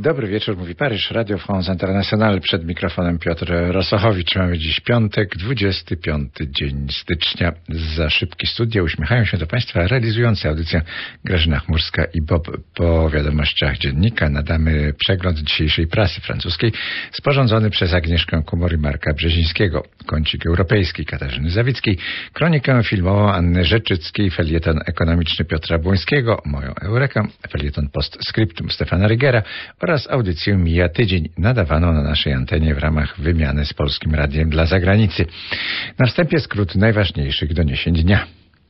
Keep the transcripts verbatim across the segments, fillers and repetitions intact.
Dobry wieczór, mówi Paryż, Radio France International. Przed mikrofonem Piotr Rosochowicz. Mamy dziś piątek, dwudziesty piąty dzień stycznia. Za szybki studia uśmiechają się do Państwa realizujący audycję Grażyna Chmurska i Bob. Po wiadomościach dziennika nadamy przegląd dzisiejszej prasy francuskiej sporządzony przez Agnieszkę Kumor i Marka Brzezińskiego, kącik europejski Katarzyny Zawickiej, kronikę filmową Anny Rzeczyckiej, felieton ekonomiczny Piotra Błońskiego, moją Eurekę, felieton postscriptum Stefana Rygera oraz audycję Mija Tydzień, nadawaną na naszej antenie w ramach wymiany z Polskim Radiem dla zagranicy. Na wstępie skrót najważniejszych doniesień dnia.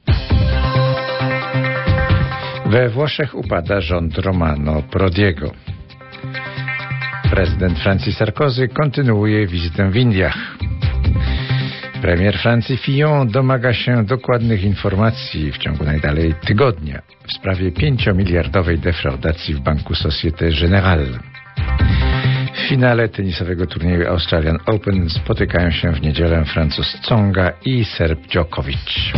We Włoszech upada rząd Romano Prodiego. Prezydent Francji Sarkozy kontynuuje wizytę w Indiach. Premier Francji Fillon domaga się dokładnych informacji w ciągu najdalej tygodnia w sprawie pięciomiliardowej defraudacji w banku Société Générale. W finale tenisowego turnieju Australian Open spotykają się w niedzielę Francuz Tsonga i Serb Djokovic.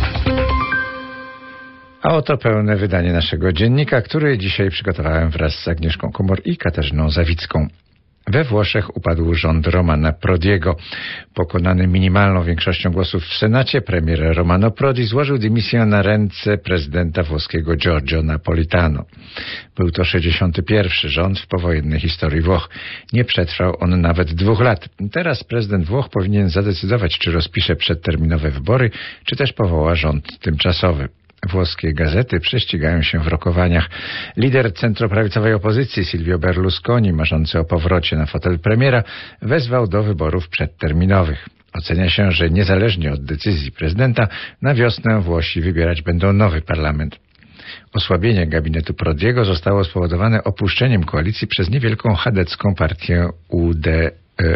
A oto pełne wydanie naszego dziennika, który dzisiaj przygotowałem wraz z Agnieszką Kumor i Katarzyną Zawicką. We Włoszech upadł rząd Romana Prodiego. Pokonany minimalną większością głosów w Senacie, premier Romano Prodi złożył dymisję na ręce prezydenta włoskiego Giorgio Napolitano. Był to sześćdziesiąty pierwszy rząd w powojennej historii Włoch. Nie przetrwał on nawet dwóch lat. Teraz prezydent Włoch powinien zadecydować, czy rozpisze przedterminowe wybory, czy też powoła rząd tymczasowy. Włoskie gazety prześcigają się w rokowaniach. Lider centroprawicowej opozycji Silvio Berlusconi, marzący o powrocie na fotel premiera, wezwał do wyborów przedterminowych. Ocenia się, że niezależnie od decyzji prezydenta, na wiosnę Włosi wybierać będą nowy parlament. Osłabienie gabinetu Prodiego zostało spowodowane opuszczeniem koalicji przez niewielką chadecką partię U D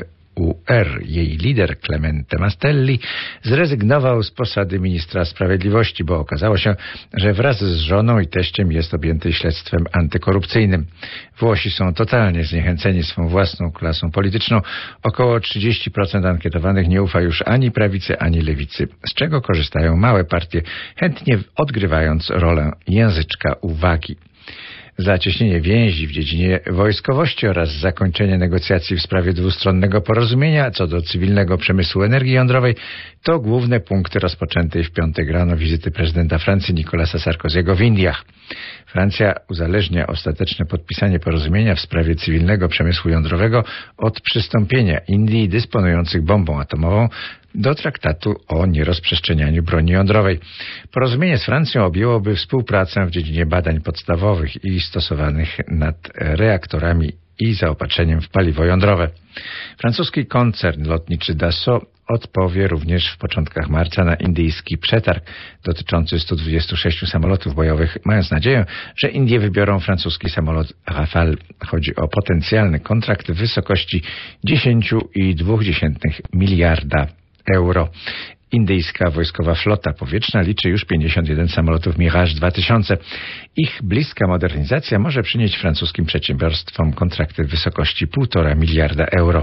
U R. Jej lider Clemente Mastelli zrezygnował z posady ministra sprawiedliwości, bo okazało się, że wraz z żoną i teściem jest objęty śledztwem antykorupcyjnym. Włosi są totalnie zniechęceni swą własną klasą polityczną. Około trzydzieści procent ankietowanych nie ufa już ani prawicy, ani lewicy, z czego korzystają małe partie, chętnie odgrywając rolę języczka uwagi. Zacieśnienie więzi w dziedzinie wojskowości oraz zakończenie negocjacji w sprawie dwustronnego porozumienia co do cywilnego przemysłu energii jądrowej to główne punkty rozpoczętej w piątek rano wizyty prezydenta Francji Nicolasa Sarkozy'ego w Indiach. Francja uzależnia ostateczne podpisanie porozumienia w sprawie cywilnego przemysłu jądrowego od przystąpienia Indii dysponujących bombą atomową do traktatu o nierozprzestrzenianiu broni jądrowej. Porozumienie z Francją objęłoby współpracę w dziedzinie badań podstawowych i stosowanych nad reaktorami i zaopatrzeniem w paliwo jądrowe. Francuski koncern lotniczy Dassault odpowie również w początkach marca na indyjski przetarg dotyczący stu dwudziestu sześciu samolotów bojowych, mając nadzieję, że Indie wybiorą francuski samolot Rafale. Chodzi o potencjalny kontrakt w wysokości dziesięć przecinek dwa miliarda euro. Indyjska wojskowa flota powietrzna liczy już pięćdziesiąt jeden samolotów Mirage dwa tysiące. Ich bliska modernizacja może przynieść francuskim przedsiębiorstwom kontrakty w wysokości półtora miliarda euro.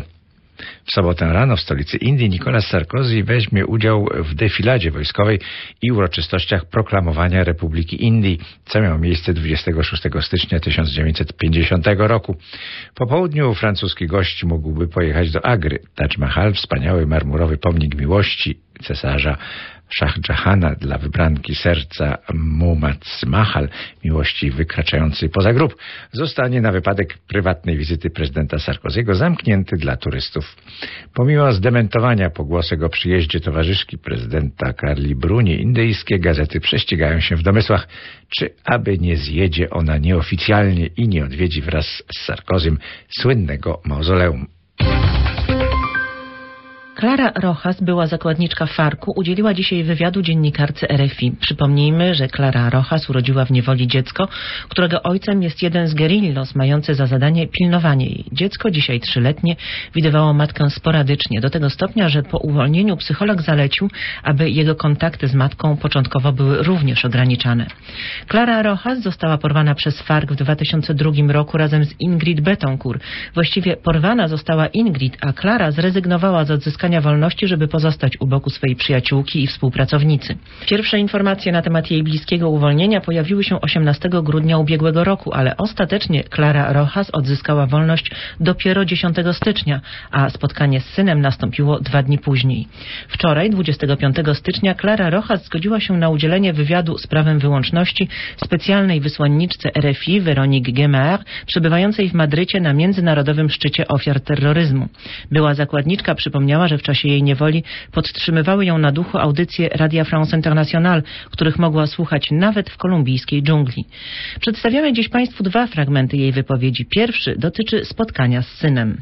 W sobotę rano w stolicy Indii Nicolas Sarkozy weźmie udział w defiladzie wojskowej i uroczystościach proklamowania Republiki Indii, co miało miejsce dwudziestego szóstego stycznia tysiąc dziewięćset pięćdziesiątego roku. Po południu francuski gość mógłby pojechać do Agry. Taj Mahal, wspaniały marmurowy pomnik miłości cesarza Shah Jahana dla wybranki serca Mumtaz Mahal, miłości wykraczającej poza grób, zostanie na wypadek prywatnej wizyty prezydenta Sarkozy'ego zamknięty dla turystów. Pomimo zdementowania pogłosek o przyjeździe towarzyszki prezydenta Carli Bruni, indyjskie gazety prześcigają się w domysłach, czy aby nie zjedzie ona nieoficjalnie i nie odwiedzi wraz z Sarkozym słynnego mauzoleum. Clara Rojas, była zakładniczka Farku, udzieliła dzisiaj wywiadu dziennikarce R F I. Przypomnijmy, że Clara Rojas urodziła w niewoli dziecko, którego ojcem jest jeden z guerillos mający za zadanie pilnowanie jej. Dziecko, dzisiaj trzyletnie, widywało matkę sporadycznie, do tego stopnia, że po uwolnieniu psycholog zalecił, aby jego kontakty z matką początkowo były również ograniczane. Clara Rojas została porwana przez Farc w dwa tysiące drugim roku razem z Ingrid Betancourt. Właściwie porwana została Ingrid, a Clara zrezygnowała z odzyskania odzyskania wolności, żeby pozostać u boku swojej przyjaciółki i współpracownicy. Pierwsze informacje na temat jej bliskiego uwolnienia pojawiły się osiemnastego grudnia ubiegłego roku, ale ostatecznie Clara Rojas odzyskała wolność dopiero dziesiątego stycznia, a spotkanie z synem nastąpiło dwa dni później. Wczoraj, dwudziestego piątego stycznia, Clara Rojas zgodziła się na udzielenie wywiadu z prawem wyłączności specjalnej wysłanniczce R F I Veronique Guémard, przebywającej w Madrycie na międzynarodowym szczycie ofiar terroryzmu. Była zakładniczka przypomniała, że w czasie jej niewoli podtrzymywały ją na duchu audycje Radia France International, których mogła słuchać nawet w kolumbijskiej dżungli. Przedstawiamy dziś Państwu dwa fragmenty jej wypowiedzi. Pierwszy dotyczy spotkania z synem.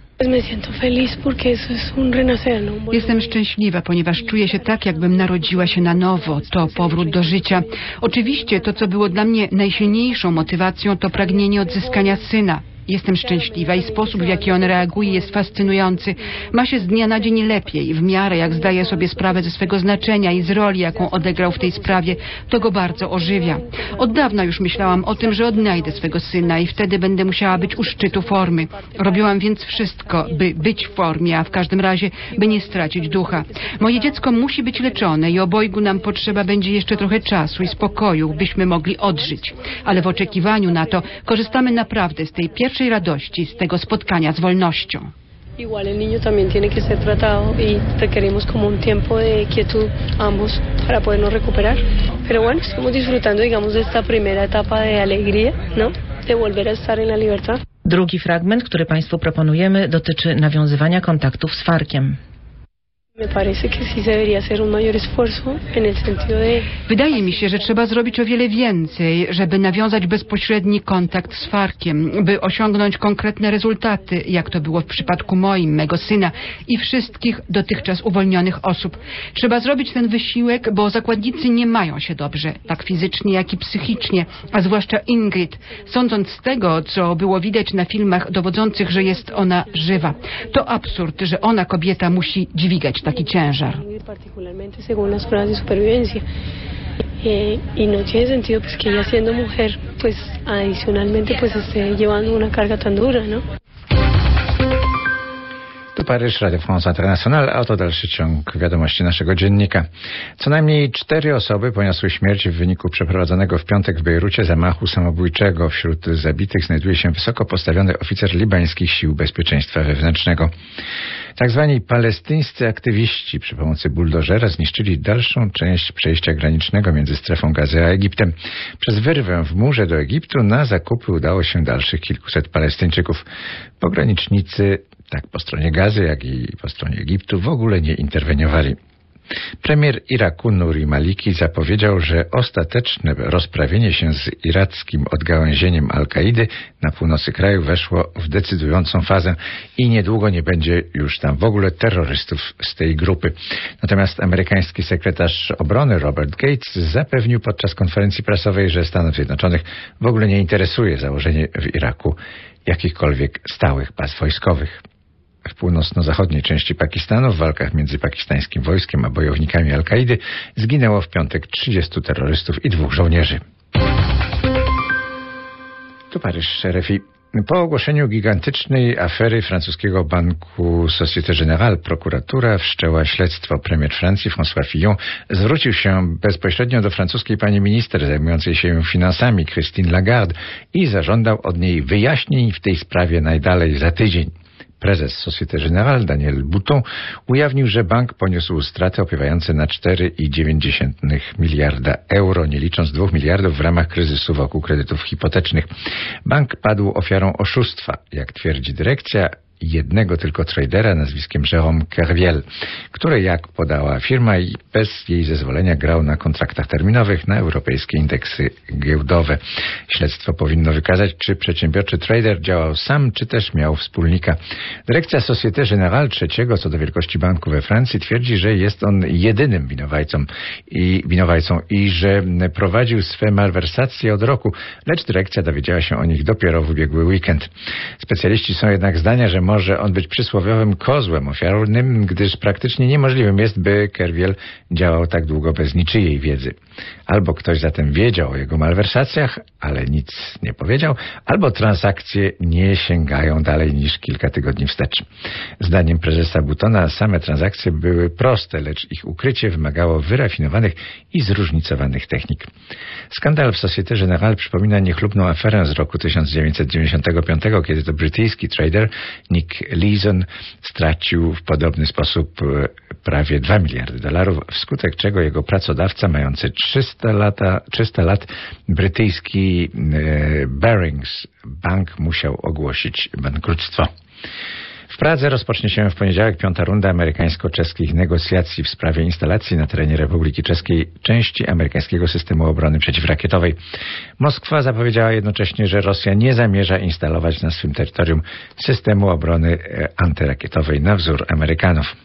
Jestem szczęśliwa, ponieważ czuję się tak, jakbym narodziła się na nowo. To powrót do życia. Oczywiście to, co było dla mnie najsilniejszą motywacją, to pragnienie odzyskania syna. Jestem szczęśliwa i sposób, w jaki on reaguje, jest fascynujący. Ma się z dnia na dzień lepiej, w miarę jak zdaje sobie sprawę ze swego znaczenia i z roli, jaką odegrał w tej sprawie. To go bardzo ożywia. Od dawna już myślałam o tym, że odnajdę swego syna i wtedy będę musiała być u szczytu formy. Robiłam więc wszystko, by być w formie, a w każdym razie, by nie stracić ducha. Moje dziecko musi być leczone i obojgu nam potrzeba będzie jeszcze trochę czasu i spokoju, byśmy mogli odżyć. Ale w oczekiwaniu na to korzystamy naprawdę z tej pierwszej radości, z tego spotkania z wolnością. Igual el niño también tiene que ser tratado y requerimos como un tiempo de quietud ambos para podernos recuperar. Pero bueno, estamos disfrutando, digamos, de esta primera etapa de alegría, ¿no? De volver a estar en la libertad. Drugi fragment, który Państwu proponujemy, dotyczy nawiązywania kontaktów z farkiem. Wydaje mi się, że trzeba zrobić o wiele więcej, żeby nawiązać bezpośredni kontakt z farkiem, by osiągnąć konkretne rezultaty, jak to było w przypadku moim, mego syna i wszystkich dotychczas uwolnionych osób. Trzeba zrobić ten wysiłek, bo zakładnicy nie mają się dobrze, tak fizycznie, jak i psychicznie, a zwłaszcza Ingrid, sądząc z tego, co było widać na filmach dowodzących, że jest ona żywa. To absurd, że ona, kobieta, musi dźwigać taki ciężar. Particularmente según las pruebas de supervivencia. Y no tiene sentido pues que ella siendo mujer pues adicionalmente pues esté llevando una carga tan dura, ¿no? Tu Paryż, Radio France International, a oto dalszy ciąg wiadomości naszego dziennika. Co najmniej cztery osoby poniosły śmierć w wyniku przeprowadzonego w piątek w Bejrucie zamachu samobójczego. Wśród zabitych znajduje się wysoko postawiony oficer libańskich sił bezpieczeństwa wewnętrznego. Tak zwani palestyńscy aktywiści przy pomocy buldożera zniszczyli dalszą część przejścia granicznego między strefą Gazy a Egiptem. Przez wyrwę w murze do Egiptu na zakupy udało się dalszych kilkuset Palestyńczyków. Pogranicznicy tak po stronie Gazy, jak i po stronie Egiptu w ogóle nie interweniowali. Premier Iraku Nuri Maliki zapowiedział, że ostateczne rozprawienie się z irackim odgałęzieniem Al-Kaidy na północy kraju weszło w decydującą fazę i niedługo nie będzie już tam w ogóle terrorystów z tej grupy. Natomiast amerykański sekretarz obrony Robert Gates zapewnił podczas konferencji prasowej, że Stanów Zjednoczonych w ogóle nie interesuje założenie w Iraku jakichkolwiek stałych baz wojskowych. W północno-zachodniej części Pakistanu w walkach między pakistańskim wojskiem a bojownikami Al-Kaidy zginęło w piątek trzydziestu terrorystów i dwóch żołnierzy. Tu Paryż, R F I. Po ogłoszeniu gigantycznej afery francuskiego banku Société Générale prokuratura wszczęła śledztwo. Premier Francji François Fillon zwrócił się bezpośrednio do francuskiej pani minister zajmującej się finansami Christine Lagarde i zażądał od niej wyjaśnień w tej sprawie najdalej za tydzień. Prezes Société Générale Daniel Bouton ujawnił, że bank poniósł straty opiewające na cztery przecinek dziewięć miliarda euro, nie licząc dwóch miliardów w ramach kryzysu wokół kredytów hipotecznych. Bank padł ofiarą oszustwa, jak twierdzi dyrekcja, jednego tylko tradera nazwiskiem Jérôme Kerviel, który, jak podała firma, i bez jej zezwolenia grał na kontraktach terminowych na europejskie indeksy giełdowe. Śledztwo powinno wykazać, czy przedsiębiorczy trader działał sam, czy też miał wspólnika. Dyrekcja Société Générale, trzeciego co do wielkości banku we Francji, twierdzi, że jest on jedynym winowajcą i, winowajcą i że prowadził swe malwersacje od roku, lecz dyrekcja dowiedziała się o nich dopiero w ubiegły weekend. Specjaliści są jednak zdania, że może może on być przysłowiowym kozłem ofiarnym, gdyż praktycznie niemożliwym jest, by Kerwiel działał tak długo bez niczyjej wiedzy. Albo ktoś zatem wiedział o jego malwersacjach, ale nic nie powiedział, albo transakcje nie sięgają dalej niż kilka tygodni wstecz. Zdaniem prezesa Buttona same transakcje były proste, lecz ich ukrycie wymagało wyrafinowanych i zróżnicowanych technik. Skandal w Société Générale przypomina niechlubną aferę z roku tysiąc dziewięćset dziewięćdziesiątego piątego, kiedy to brytyjski trader Nick Leeson stracił w podobny sposób prawie dwa miliardy dolarów, wskutek czego jego pracodawca, mający trzysta lat, brytyjski e, Barings Bank, musiał ogłosić bankructwo. W Pradze rozpocznie się w poniedziałek piąta runda amerykańsko-czeskich negocjacji w sprawie instalacji na terenie Republiki Czeskiej części amerykańskiego systemu obrony przeciwrakietowej. Moskwa zapowiedziała jednocześnie, że Rosja nie zamierza instalować na swym terytorium systemu obrony antyrakietowej na wzór Amerykanów.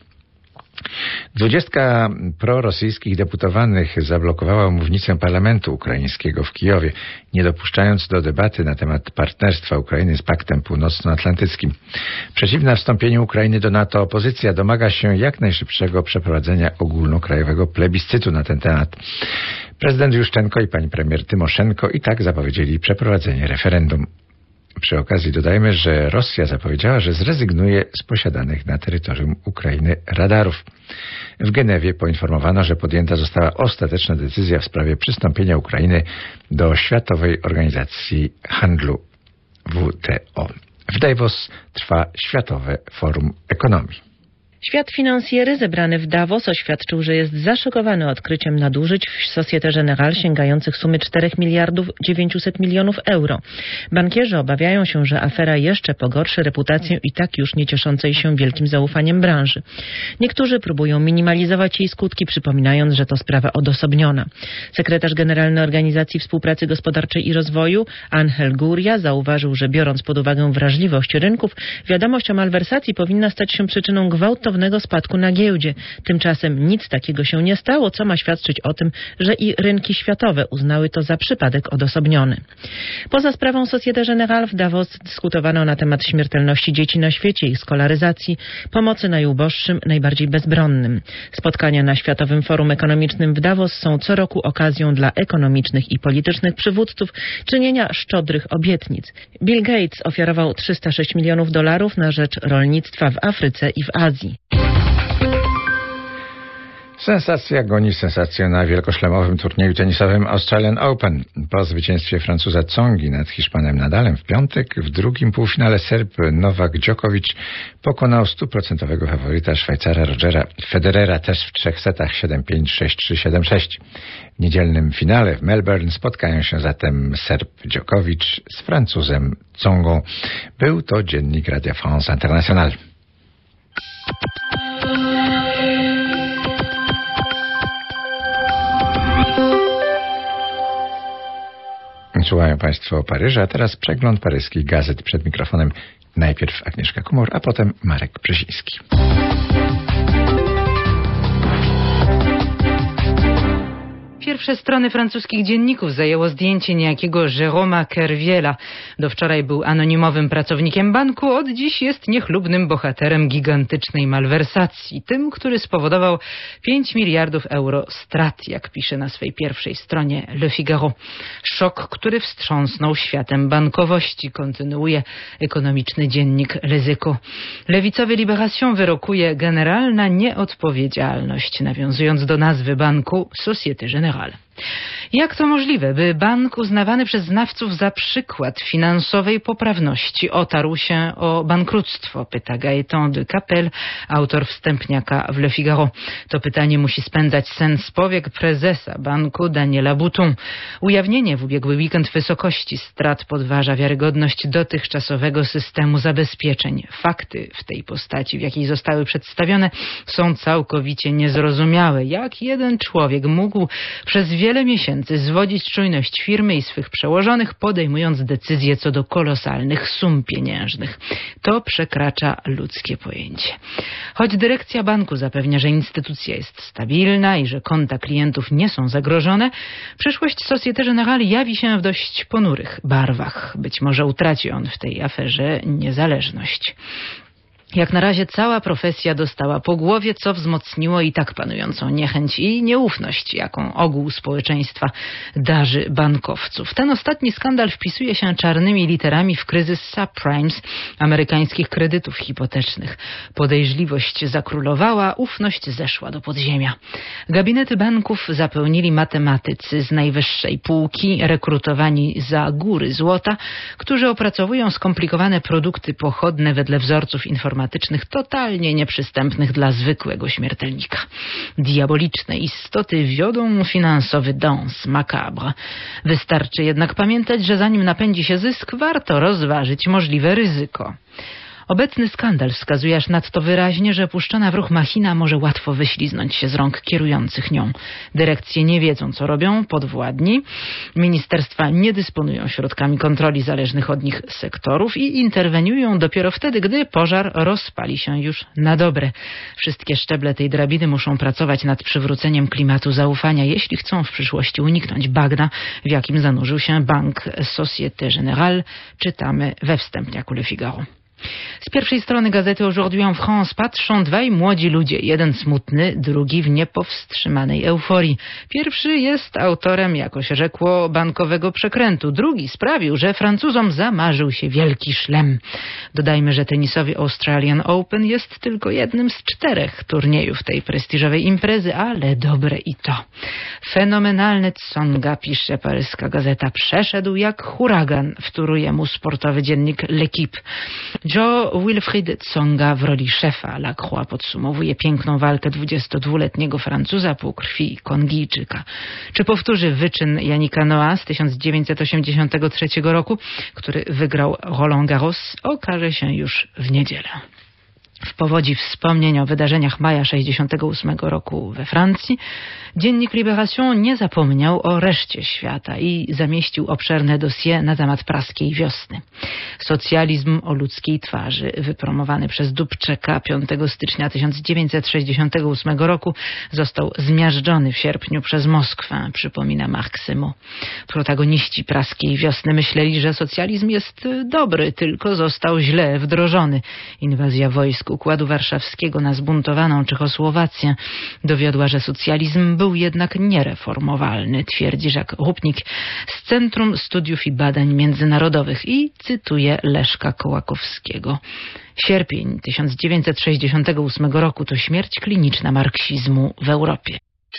Dwudziestka prorosyjskich deputowanych zablokowała mównicę parlamentu ukraińskiego w Kijowie, nie dopuszczając do debaty na temat partnerstwa Ukrainy z Paktem Północnoatlantyckim. Przeciwna wstąpieniu Ukrainy do NATO opozycja domaga się jak najszybszego przeprowadzenia ogólnokrajowego plebiscytu na ten temat. Prezydent Juszczenko i pani premier Tymoszenko i tak zapowiedzieli przeprowadzenie referendum. Przy okazji dodajmy, że Rosja zapowiedziała, że zrezygnuje z posiadanych na terytorium Ukrainy radarów. W Genewie poinformowano, że podjęta została ostateczna decyzja w sprawie przystąpienia Ukrainy do Światowej Organizacji Handlu W T O. W Davos trwa Światowe Forum Ekonomii. Świat finansjery zebrany w Davos oświadczył, że jest zaszokowany odkryciem nadużyć w Société Générale sięgających sumy czterech miliardów dziewięćset milionów euro. Bankierzy obawiają się, że afera jeszcze pogorszy reputację i tak już nie cieszącej się wielkim zaufaniem branży. Niektórzy próbują minimalizować jej skutki, przypominając, że to sprawa odosobniona. Sekretarz Generalny Organizacji Współpracy Gospodarczej i Rozwoju Angel Gurria zauważył, że biorąc pod uwagę wrażliwość rynków, wiadomość o malwersacji powinna stać się przyczyną gwałtownego spadku na giełdzie. Tymczasem nic takiego się nie stało, co ma świadczyć o tym, że i rynki światowe uznały to za przypadek odosobniony. Poza sprawą Société Générale w Davos dyskutowano na temat śmiertelności dzieci na świecie, ich skolaryzacji, pomocy najuboższym, najbardziej bezbronnym. Spotkania na Światowym Forum Ekonomicznym w Davos są co roku okazją dla ekonomicznych i politycznych przywódców czynienia szczodrych obietnic. Bill Gates ofiarował trzysta sześć milionów dolarów na rzecz rolnictwa w Afryce i w Azji. Sensacja goni sensację na wielkoszlemowym turnieju tenisowym Australian Open. Po zwycięstwie Francuza Tsongi nad Hiszpanem Nadalem w piątek w drugim półfinale Serb Novak Djokovic pokonał stuprocentowego faworyta Szwajcara Rogera Federera też w trzech setach siedem pięć, sześć trzy, siedem sześć. W niedzielnym finale w Melbourne spotkają się zatem Serb Djokovic z Francuzem Tsongą. Był to dziennik Radio France International. Słuchają Państwo Paryża, a teraz przegląd paryskich gazet. Przed mikrofonem najpierw Agnieszka Kumor, a potem Marek Brzeziński. Pierwsze strony francuskich dzienników zajęło zdjęcie niejakiego Jérôma Kerviela. Do wczoraj był anonimowym pracownikiem banku, od dziś jest niechlubnym bohaterem gigantycznej malwersacji. Tym, który spowodował pięć miliardów euro strat, jak pisze na swej pierwszej stronie Le Figaro. Szok, który wstrząsnął światem bankowości, kontynuuje ekonomiczny dziennik Les Echos. Lewicowy Libération wyrokuje generalna nieodpowiedzialność, nawiązując do nazwy banku Société Générale. Jak to możliwe, by bank uznawany przez znawców za przykład finansowej poprawności otarł się o bankructwo? Pyta Gaëtan de Capelle, autor wstępniaka w Le Figaro. To pytanie musi spędzać sen z powiek prezesa banku Daniela Bouton. Ujawnienie w ubiegły weekend wysokości strat podważa wiarygodność dotychczasowego systemu zabezpieczeń. Fakty w tej postaci, w jakiej zostały przedstawione, są całkowicie niezrozumiałe. Jak jeden człowiek mógł przez wiele miesięcy zwodzić czujność firmy i swych przełożonych, podejmując decyzje co do kolosalnych sum pieniężnych. To przekracza ludzkie pojęcie. Choć dyrekcja banku zapewnia, że instytucja jest stabilna i że konta klientów nie są zagrożone, przyszłość Société Générale jawi się w dość ponurych barwach. Być może utraci on w tej aferze niezależność. Jak na razie cała profesja dostała po głowie, co wzmocniło i tak panującą niechęć i nieufność, jaką ogół społeczeństwa darzy bankowców. Ten ostatni skandal wpisuje się czarnymi literami w kryzys subprimes, amerykańskich kredytów hipotecznych. Podejrzliwość zakrólowała, ufność zeszła do podziemia. Gabinety banków zapełnili matematycy z najwyższej półki, rekrutowani za góry złota, którzy opracowują skomplikowane produkty pochodne wedle wzorców informatycznych, totalnie nieprzystępnych dla zwykłego śmiertelnika. Diaboliczne istoty wiodą finansowy dans macabre. Wystarczy jednak pamiętać, że zanim napędzi się zysk, warto rozważyć możliwe ryzyko. Obecny skandal wskazuje aż nadto wyraźnie, że puszczona w ruch machina może łatwo wyśliznąć się z rąk kierujących nią. Dyrekcje nie wiedzą, co robią, podwładni. Ministerstwa nie dysponują środkami kontroli zależnych od nich sektorów i interweniują dopiero wtedy, gdy pożar rozpali się już na dobre. Wszystkie szczeble tej drabiny muszą pracować nad przywróceniem klimatu zaufania, jeśli chcą w przyszłości uniknąć bagna, w jakim zanurzył się bank Société Générale, czytamy we wstępniaku Le Figaro. Z pierwszej strony gazety Aujourd'hui en France patrzą dwaj młodzi ludzie, jeden smutny, drugi w niepowstrzymanej euforii. Pierwszy jest autorem, jako się rzekło, bankowego przekrętu. Drugi sprawił, że Francuzom zamarzył się wielki szlem. Dodajmy, że tenisowy Australian Open jest tylko jednym z czterech turniejów tej prestiżowej imprezy, ale dobre i to. Fenomenalny Tsonga, pisze paryska gazeta, przeszedł jak huragan, wtóruje mu sportowy dziennik L'Équipe. Joe Wilfried Tsonga w roli szefa La Croix podsumowuje piękną walkę dwudziestodwuletniego Francuza półkrwi Kongijczyka. Czy powtórzy wyczyn Yannicka Noah z tysiąc dziewięćset osiemdziesiątego trzeciego roku, który wygrał Roland Garros, okaże się już w niedzielę. W powodzi wspomnień o wydarzeniach maja sześćdziesiątego ósmego roku we Francji, dziennik Libération nie zapomniał o reszcie świata i zamieścił obszerne dossier na temat praskiej wiosny. Socjalizm o ludzkiej twarzy, wypromowany przez Dubčeka piątego stycznia tysiąc dziewięćset sześćdziesiątego ósmego roku, został zmiażdżony w sierpniu przez Moskwę, przypomina Marc Semo. Protagoniści praskiej wiosny myśleli, że socjalizm jest dobry, tylko został źle wdrożony. Inwazja wojsk Układu Warszawskiego na zbuntowaną Czechosłowację dowiodła, że socjalizm był jednak niereformowalny, twierdzi Jacques Rupnik z Centrum Studiów i Badań Międzynarodowych i cytuje Leszka Kołakowskiego. Sierpień tysiąc dziewięćset sześćdziesiątego ósmego roku to śmierć kliniczna marksizmu w Europie.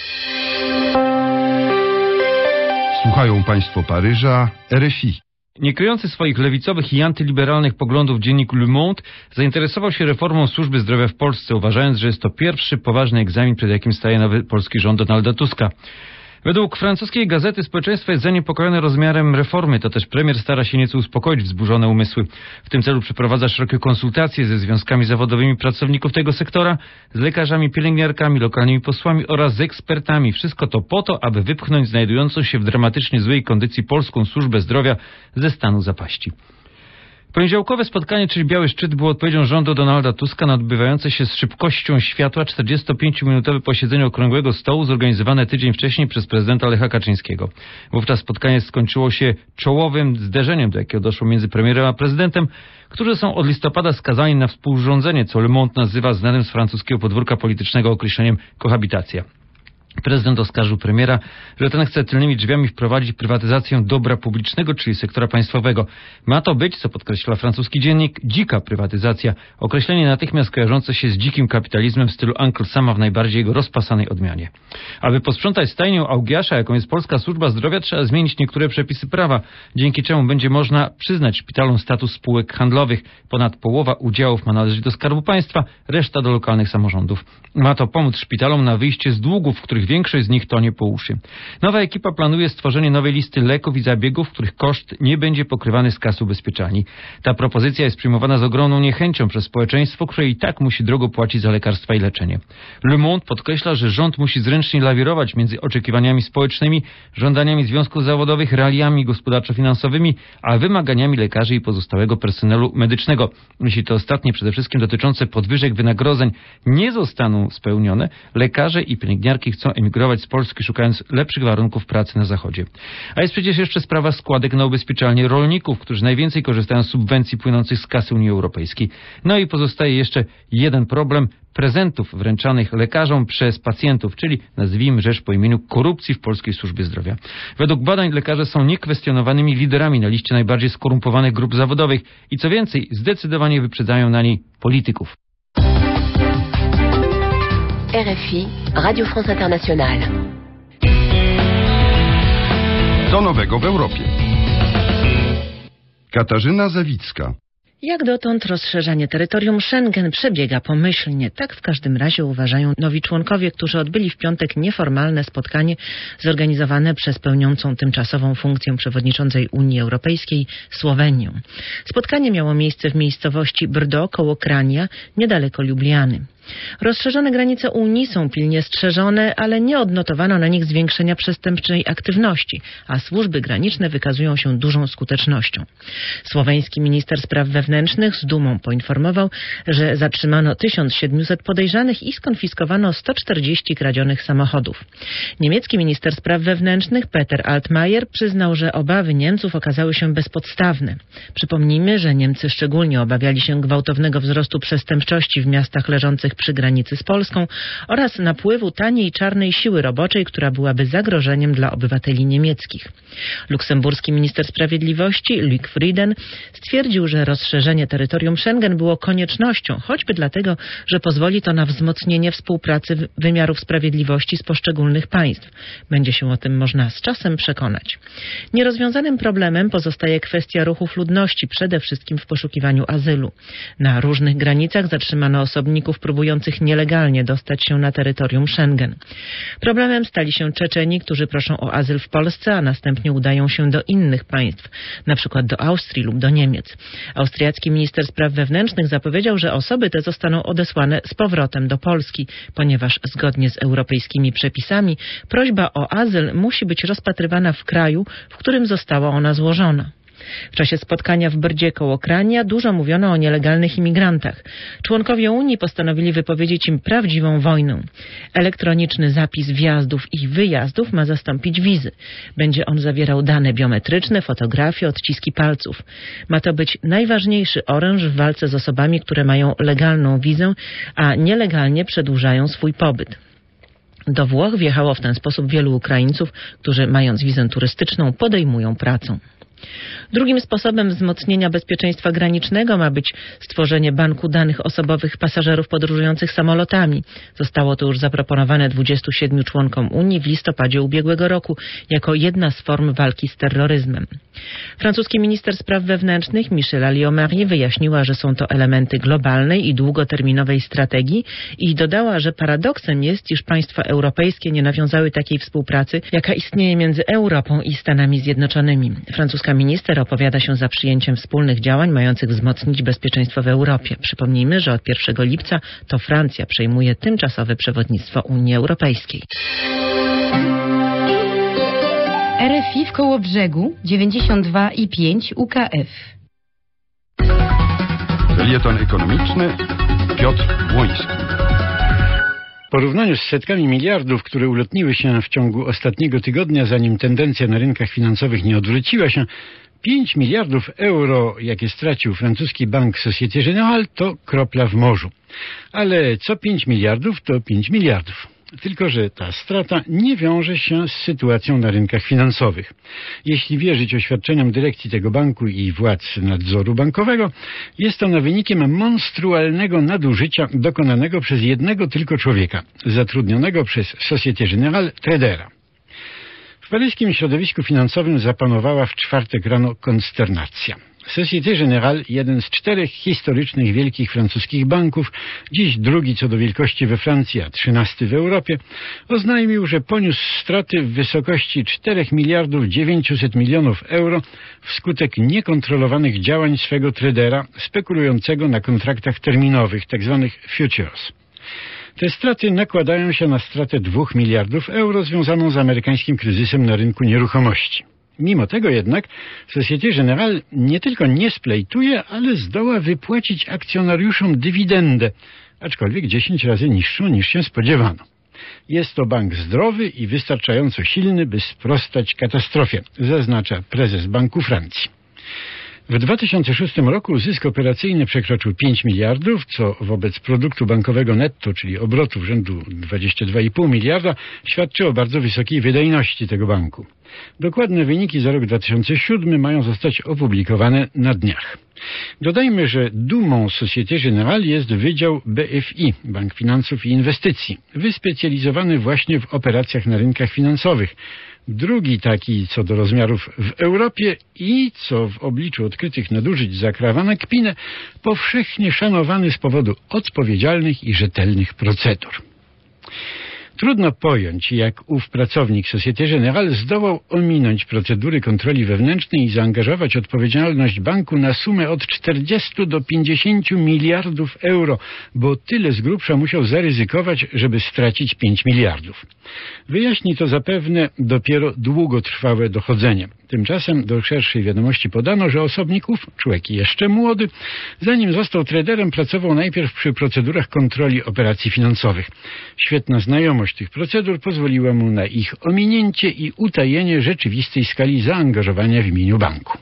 Słuchają Państwo Paryża, R F I. Nie kryjący swoich lewicowych i antyliberalnych poglądów dziennik Le Monde zainteresował się reformą służby zdrowia w Polsce, uważając, że jest to pierwszy poważny egzamin, przed jakim staje nowy polski rząd Donalda Tuska. Według francuskiej gazety społeczeństwo jest zaniepokojone rozmiarem reformy, to też premier stara się nieco uspokoić wzburzone umysły. W tym celu przeprowadza szerokie konsultacje ze związkami zawodowymi pracowników tego sektora, z lekarzami, pielęgniarkami, lokalnymi posłami oraz z ekspertami. Wszystko to po to, aby wypchnąć znajdującą się w dramatycznie złej kondycji polską służbę zdrowia ze stanu zapaści. Poniedziałkowe spotkanie, czyli Biały Szczyt, było odpowiedzią rządu Donalda Tuska na odbywające się z szybkością światła czterdziestopięciominutowe posiedzenie Okrągłego Stołu zorganizowane tydzień wcześniej przez prezydenta Lecha Kaczyńskiego. Wówczas spotkanie skończyło się czołowym zderzeniem, do jakiego doszło między premierem a prezydentem, którzy są od listopada skazani na współrządzenie, co Le Monde nazywa znanym z francuskiego podwórka politycznego określeniem kohabitacja. Prezydent oskarżył premiera, że ten chce tylnymi drzwiami wprowadzić prywatyzację dobra publicznego, czyli sektora państwowego. Ma to być, co podkreśla francuski dziennik, dzika prywatyzacja, określenie natychmiast kojarzące się z dzikim kapitalizmem w stylu Uncle Sama w najbardziej jego rozpasanej odmianie. Aby posprzątać stajnię Augiasza, jaką jest polska służba zdrowia, trzeba zmienić niektóre przepisy prawa, dzięki czemu będzie można przyznać szpitalom status spółek handlowych. Ponad połowa udziałów ma należeć do Skarbu Państwa, reszta do lokalnych samorządów. Ma to pomóc szpitalom na wyjście z długów, których większość z nich tonie po uszy. Nowa ekipa planuje stworzenie nowej listy leków i zabiegów, których koszt nie będzie pokrywany z kas ubezpieczalni. Ta propozycja jest przyjmowana z ogromną niechęcią przez społeczeństwo, które i tak musi drogo płacić za lekarstwa i leczenie. Le Monde podkreśla, że rząd musi zręcznie lawirować między oczekiwaniami społecznymi, żądaniami związków zawodowych, realiami gospodarczo-finansowymi, a wymaganiami lekarzy i pozostałego personelu medycznego. Jeśli te ostatnie, przede wszystkim dotyczące podwyżek wynagrodzeń, nie zostaną spełnione, lekarze i pielęgniarki chcą muszą emigrować z Polski, szukając lepszych warunków pracy na Zachodzie. A jest przecież jeszcze sprawa składek na ubezpieczalnie rolników, którzy najwięcej korzystają z subwencji płynących z kasy Unii Europejskiej. No i pozostaje jeszcze jeden problem prezentów wręczanych lekarzom przez pacjentów, czyli nazwijmy rzecz po imieniu korupcji w polskiej służbie zdrowia. Według badań lekarze są niekwestionowanymi liderami na liście najbardziej skorumpowanych grup zawodowych i co więcej, zdecydowanie wyprzedzają na niej polityków. R F I, Radio France Internationale. Co nowego w Europie? Katarzyna Zawicka. Jak dotąd rozszerzanie terytorium Schengen przebiega pomyślnie. Tak w każdym razie uważają nowi członkowie, którzy odbyli w piątek nieformalne spotkanie zorganizowane przez pełniącą tymczasową funkcję przewodniczącej Unii Europejskiej Słowenię. Spotkanie miało miejsce w miejscowości Brdo koło Krania, niedaleko Lubliany. Rozszerzone granice Unii są pilnie strzeżone, ale nie odnotowano na nich zwiększenia przestępczej aktywności, a służby graniczne wykazują się dużą skutecznością. Słoweński minister spraw wewnętrznych z dumą poinformował, że zatrzymano tysiąc siedemset podejrzanych i skonfiskowano sto czterdzieści kradzionych samochodów. Niemiecki minister spraw wewnętrznych Peter Altmaier przyznał, że obawy Niemców okazały się bezpodstawne. Przypomnijmy, że Niemcy szczególnie obawiali się gwałtownego wzrostu przestępczości w miastach leżących przy granicy z Polską oraz napływu taniej czarnej siły roboczej, która byłaby zagrożeniem dla obywateli niemieckich. Luksemburski minister sprawiedliwości Luc Frieden stwierdził, że rozszerzenie terytorium Schengen było koniecznością, choćby dlatego, że pozwoli to na wzmocnienie współpracy wymiarów sprawiedliwości z poszczególnych państw. Będzie się o tym można z czasem przekonać. Nierozwiązanym problemem pozostaje kwestia ruchów ludności, przede wszystkim w poszukiwaniu azylu. Na różnych granicach zatrzymano osobników próbujących nielegalnie dostać się na terytorium Schengen. Problemem stali się Czeczeni, którzy proszą o azyl w Polsce, a następnie udają się do innych państw, na przykład do Austrii lub do Niemiec. Austriacki minister spraw wewnętrznych zapowiedział, że osoby te zostaną odesłane z powrotem do Polski, ponieważ zgodnie z europejskimi przepisami prośba o azyl musi być rozpatrywana w kraju, w którym została ona złożona. W czasie spotkania w Brdzie koło Krania dużo mówiono o nielegalnych imigrantach. Członkowie Unii postanowili wypowiedzieć im prawdziwą wojnę. Elektroniczny zapis wjazdów i wyjazdów ma zastąpić wizy. Będzie on zawierał dane biometryczne, fotografie, odciski palców. Ma to być najważniejszy oręż w walce z osobami, które mają legalną wizę, a nielegalnie przedłużają swój pobyt. Do Włoch wjechało w ten sposób wielu Ukraińców, którzy mając wizę turystyczną podejmują pracę. Drugim sposobem wzmocnienia bezpieczeństwa granicznego ma być stworzenie banku danych osobowych pasażerów podróżujących samolotami. Zostało to już zaproponowane dwudziestu siedmiu członkom Unii w listopadzie ubiegłego roku jako jedna z form walki z terroryzmem. Francuski minister spraw wewnętrznych Michel Alliot-Marie wyjaśniła, że są to elementy globalnej i długoterminowej strategii i dodała, że paradoksem jest, iż państwa europejskie nie nawiązały takiej współpracy, jaka istnieje między Europą i Stanami Zjednoczonymi. Francuska minister opowiada się za przyjęciem wspólnych działań mających wzmocnić bezpieczeństwo w Europie. Przypomnijmy, że od pierwszego lipca to Francja przejmuje tymczasowe przewodnictwo Unii Europejskiej. R F I w Kołobrzegu dziewięćdziesiąt dwa i pięć U K F. Felieton ekonomiczny Piotr Błoński. W porównaniu z setkami miliardów, które ulotniły się w ciągu ostatniego tygodnia, zanim tendencja na rynkach finansowych nie odwróciła się, pięć miliardów euro, jakie stracił francuski bank Société Générale, to kropla w morzu. Ale co pięć miliardów, to pięć miliardów. Tylko że ta strata nie wiąże się z sytuacją na rynkach finansowych. Jeśli wierzyć oświadczeniom dyrekcji tego banku i władz nadzoru bankowego, jest ona wynikiem monstrualnego nadużycia dokonanego przez jednego tylko człowieka, zatrudnionego przez Société Générale tradera. W paryskim środowisku finansowym zapanowała w czwartek rano konsternacja. Société Générale, jeden z czterech historycznych wielkich francuskich banków, dziś drugi co do wielkości we Francji, a trzynasty w Europie, oznajmił, że poniósł straty w wysokości czterech miliardów dziewięćset milionów euro wskutek niekontrolowanych działań swego tradera spekulującego na kontraktach terminowych, tzw. futures. Te straty nakładają się na stratę dwóch miliardów euro związaną z amerykańskim kryzysem na rynku nieruchomości. Mimo tego jednak Société Générale nie tylko nie splejtuje, ale zdoła wypłacić akcjonariuszom dywidendę, aczkolwiek dziesięć razy niższą niż się spodziewano. Jest to bank zdrowy i wystarczająco silny, by sprostać katastrofie, zaznacza prezes Banku Francji. W dwa tysiące szóstym roku zysk operacyjny przekroczył pięć miliardów, co wobec produktu bankowego netto, czyli obrotów rzędu dwadzieścia dwa i pół miliarda, świadczy o bardzo wysokiej wydajności tego banku. Dokładne wyniki za rok dwa tysiące siódmy mają zostać opublikowane na dniach. Dodajmy, że dumą Société Générale jest Wydział B F I, Bank Finansów i Inwestycji, wyspecjalizowany właśnie w operacjach na rynkach finansowych. Drugi taki co do rozmiarów w Europie i, co w obliczu odkrytych nadużyć zakrawana kpinę, powszechnie szanowany z powodu odpowiedzialnych i rzetelnych procedur. Trudno pojąć, jak ów pracownik Société Générale zdołał ominąć procedury kontroli wewnętrznej i zaangażować odpowiedzialność banku na sumę od czterdziestu do pięćdziesięciu miliardów euro, bo tyle z grubsza musiał zaryzykować, żeby stracić pięć miliardów. Wyjaśni to zapewne dopiero długotrwałe dochodzenie. Tymczasem do szerszej wiadomości podano, że osobnik ów, człowiek jeszcze młody, zanim został traderem, pracował najpierw przy procedurach kontroli operacji finansowych. Świetna znajomość tych procedur pozwoliła mu na ich ominięcie i utajenie rzeczywistej skali zaangażowania w imieniu banku.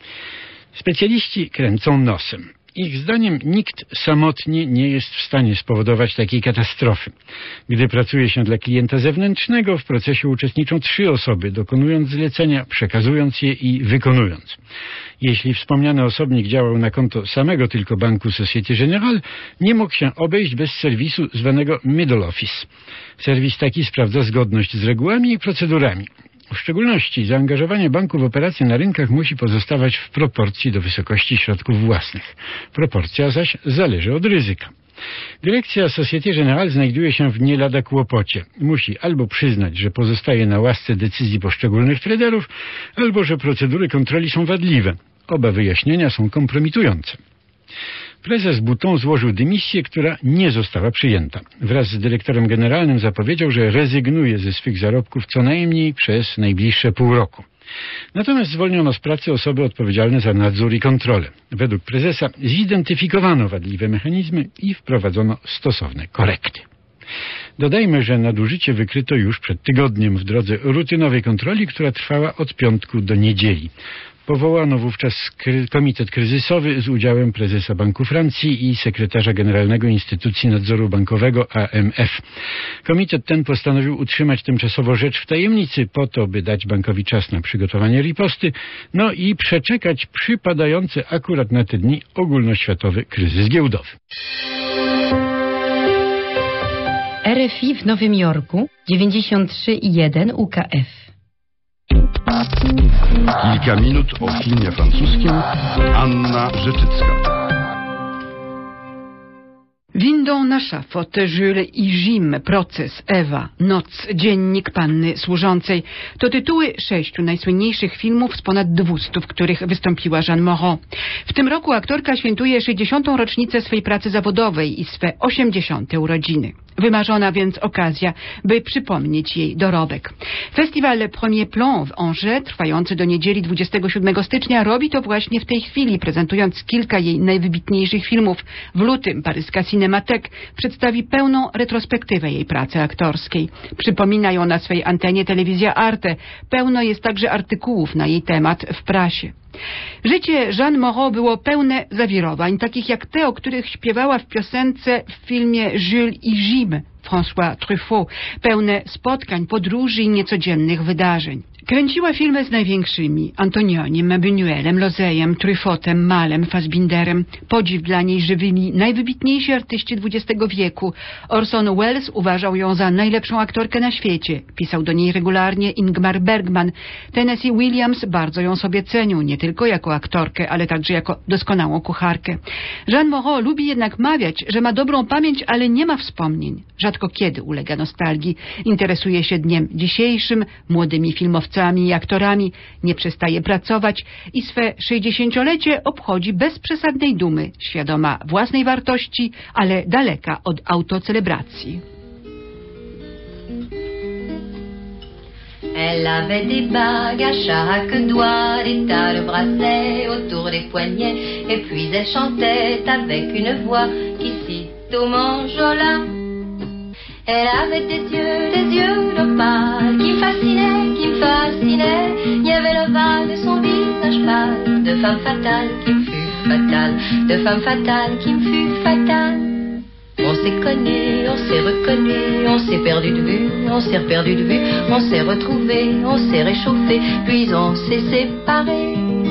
Specjaliści kręcą nosem. Ich zdaniem nikt samotnie nie jest w stanie spowodować takiej katastrofy. Gdy pracuje się dla klienta zewnętrznego, w procesie uczestniczą trzy osoby, dokonując zlecenia, przekazując je i wykonując. Jeśli wspomniany osobnik działał na konto samego tylko banku Société Générale, nie mógł się obejść bez serwisu zwanego Middle Office. Serwis taki sprawdza zgodność z regułami i procedurami. W szczególności zaangażowanie banku w operacje na rynkach musi pozostawać w proporcji do wysokości środków własnych. Proporcja zaś zależy od ryzyka. Dyrekcja Société Générale znajduje się w nie lada kłopocie. Musi albo przyznać, że pozostaje na łasce decyzji poszczególnych traderów, albo że procedury kontroli są wadliwe. Oba wyjaśnienia są kompromitujące. Prezes Bouton złożył dymisję, która nie została przyjęta. Wraz z dyrektorem generalnym zapowiedział, że rezygnuje ze swych zarobków co najmniej przez najbliższe pół roku. Natomiast zwolniono z pracy osoby odpowiedzialne za nadzór i kontrolę. Według prezesa zidentyfikowano wadliwe mechanizmy i wprowadzono stosowne korekty. Dodajmy, że nadużycie wykryto już przed tygodniem w drodze rutynowej kontroli, która trwała od piątku do niedzieli. Powołano wówczas komitet kryzysowy z udziałem prezesa Banku Francji i sekretarza generalnego Instytucji Nadzoru Bankowego A M F. Komitet ten postanowił utrzymać tymczasowo rzecz w tajemnicy po to, by dać bankowi czas na przygotowanie riposty, no i przeczekać przypadający akurat na te dni ogólnoświatowy kryzys giełdowy. R F I w Nowym Jorku dziewięćdziesiąt trzy i jeden U K F. Kilka minut o filmie francuskim. Anna Rzeczycka. Windą na szafot, Jules i Jim, Proces, Ewa, Noc, Dziennik Panny Służącej. To tytuły sześciu najsłynniejszych filmów z ponad dwustu, w których wystąpiła Jeanne Moreau. W tym roku aktorka świętuje sześćdziesiątą rocznicę swej pracy zawodowej i swe osiemdziesiąte urodziny. Wymarzona więc okazja, by przypomnieć jej dorobek. Festiwal Premier Plan w Angers, trwający do niedzieli dwudziestego siódmego stycznia, robi to właśnie w tej chwili, prezentując kilka jej najwybitniejszych filmów. W lutym paryska Cinémathèque przedstawi pełną retrospektywę jej pracy aktorskiej. Przypomina ją na swej antenie telewizja Arte. Pełno jest także artykułów na jej temat w prasie. Życie Jeanne Moreau było pełne zawirowań, takich jak te, o których śpiewała w piosence w filmie Jules i Jim François Truffaut, pełne spotkań, podróży i niecodziennych wydarzeń. Kręciła filmy z największymi: Antonionim, Buñuelem, Lozejem, Truffaut'em, Malem, Fassbinderem. Podziw dla niej żywili najwybitniejsi artyści dwudziestego wieku. Orson Welles uważał ją za najlepszą aktorkę na świecie. Pisał do niej regularnie Ingmar Bergman. Tennessee Williams bardzo ją sobie cenił, nie tylko jako aktorkę, ale także jako doskonałą kucharkę. Jeanne Moreau lubi jednak mawiać, że ma dobrą pamięć, ale nie ma wspomnień. Rzadko kiedy ulega nostalgii. Interesuje się dniem dzisiejszym, młodymi filmowcami i aktorami, nie przestaje pracować i swe sześćdziesięciolecie obchodzi bez przesadnej dumy, świadoma własnej wartości, ale daleka od autocelebracji. Elle avait des bagues à chaque doigt, des tas de bracelets autour des poignets, et puis elle chantait avec une voix qui cite au manjola. Elle avait des yeux, des yeux d'opale qui me fascinaient, qui me fascinaient. Il y avait l'ovale de son visage pâle, de femme fatale qui me fut fatale, de femme fatale qui me fut fatale. On s'est connu, on s'est reconnu, on s'est perdu de vue, on s'est perdu de vue, on s'est retrouvé, on s'est réchauffé, puis on s'est séparés.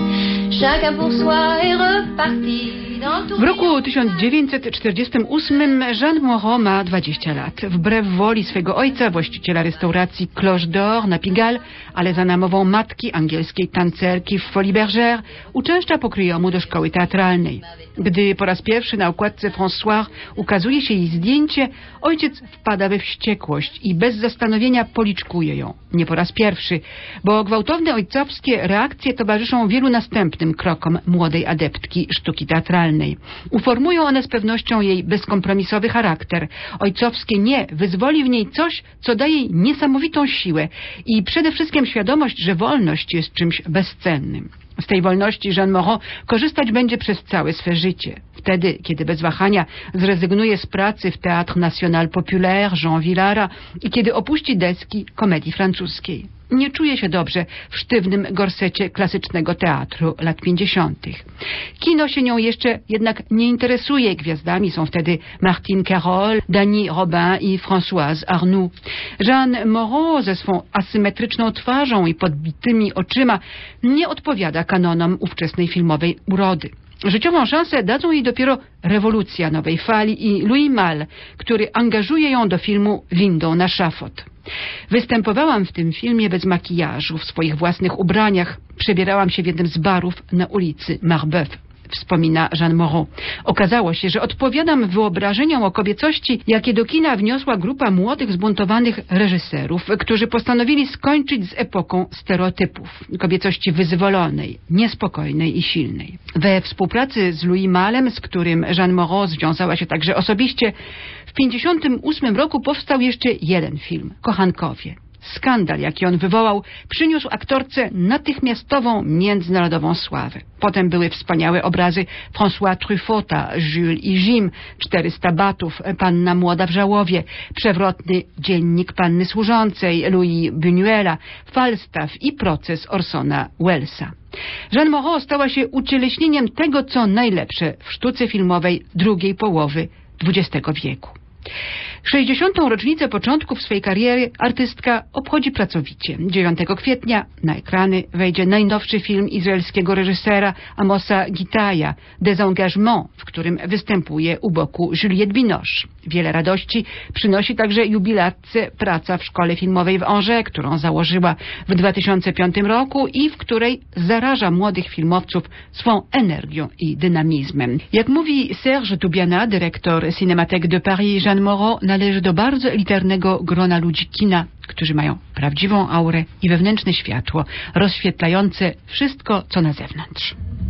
Chacun pour soi est reparti. W roku tysiąc dziewięćset czterdziestym ósmym Jeanne Moreau ma dwadzieścia lat. Wbrew woli swego ojca, właściciela restauracji Cloche d'Or na Pigalle, ale za namową matki, angielskiej tancerki w Folies Bergère, uczęszcza po kryjomu do szkoły teatralnej. Gdy po raz pierwszy na okładce François ukazuje się jej zdjęcie, ojciec wpada we wściekłość i bez zastanowienia policzkuje ją. Nie po raz pierwszy, bo gwałtowne ojcowskie reakcje towarzyszą wielu następnym krokom młodej adeptki sztuki teatralnej. Uformują one z pewnością jej bezkompromisowy charakter. Ojcowskie nie wyzwoli w niej coś, co daje jej niesamowitą siłę i przede wszystkim świadomość, że wolność jest czymś bezcennym. Z tej wolności Jeanne Moreau korzystać będzie przez całe swe życie. Wtedy, kiedy bez wahania zrezygnuje z pracy w Théâtre National Populaire Jean Villara i kiedy opuści deski komedii francuskiej. Nie czuje się dobrze w sztywnym gorsecie klasycznego teatru lat pięćdziesiątych. Kino się nią jeszcze jednak nie interesuje. Gwiazdami są wtedy Martine Carole, Dany Robin i Françoise Arnoux. Jeanne Moreau ze swą asymetryczną twarzą i podbitymi oczyma nie odpowiada kanonom ówczesnej filmowej urody. Życiową szansę dadzą jej dopiero rewolucja nowej fali i Louis Malle, który angażuje ją do filmu Windą na szafot. Występowałam w tym filmie bez makijażu, w swoich własnych ubraniach. Przebierałam się w jednym z barów na ulicy Marbeuf, wspomina Jeanne Moreau. Okazało się, że odpowiadam wyobrażeniom o kobiecości, jakie do kina wniosła grupa młodych, zbuntowanych reżyserów, którzy postanowili skończyć z epoką stereotypów. Kobiecości wyzwolonej, niespokojnej i silnej. We współpracy z Louis Mallem, z którym Jeanne Moreau związała się także osobiście, w pięćdziesiątym ósmym roku powstał jeszcze jeden film, Kochankowie. Skandal, jaki on wywołał, przyniósł aktorce natychmiastową międzynarodową sławę. Potem były wspaniałe obrazy François Truffauta, Jules i Jim, czterysta batów, Panna młoda w żałowie, przewrotny Dziennik panny służącej Louis Buñuela, Falstaff i Proces Orsona Wellesa. Jeanne Moreau stała się ucieleśnieniem tego, co najlepsze w sztuce filmowej drugiej połowy dwudziestego wieku. sześćdziesiątą rocznicę początków swej kariery artystka obchodzi pracowicie. dziewiątego kwietnia na ekrany wejdzie najnowszy film izraelskiego reżysera Amosa Gitaja, Désengagement, w którym występuje u boku Juliette Binoche. Wiele radości przynosi także jubilatce praca w szkole filmowej w Angers, którą założyła w dwa tysiące piątym roku i w której zaraża młodych filmowców swą energią i dynamizmem. Jak mówi Serge Toubiana, dyrektor Cinémathèque de Paris, Jeanne Moreau należy do bardzo elitarnego grona ludzi kina, którzy mają prawdziwą aurę i wewnętrzne światło, rozświetlające wszystko, co na zewnątrz.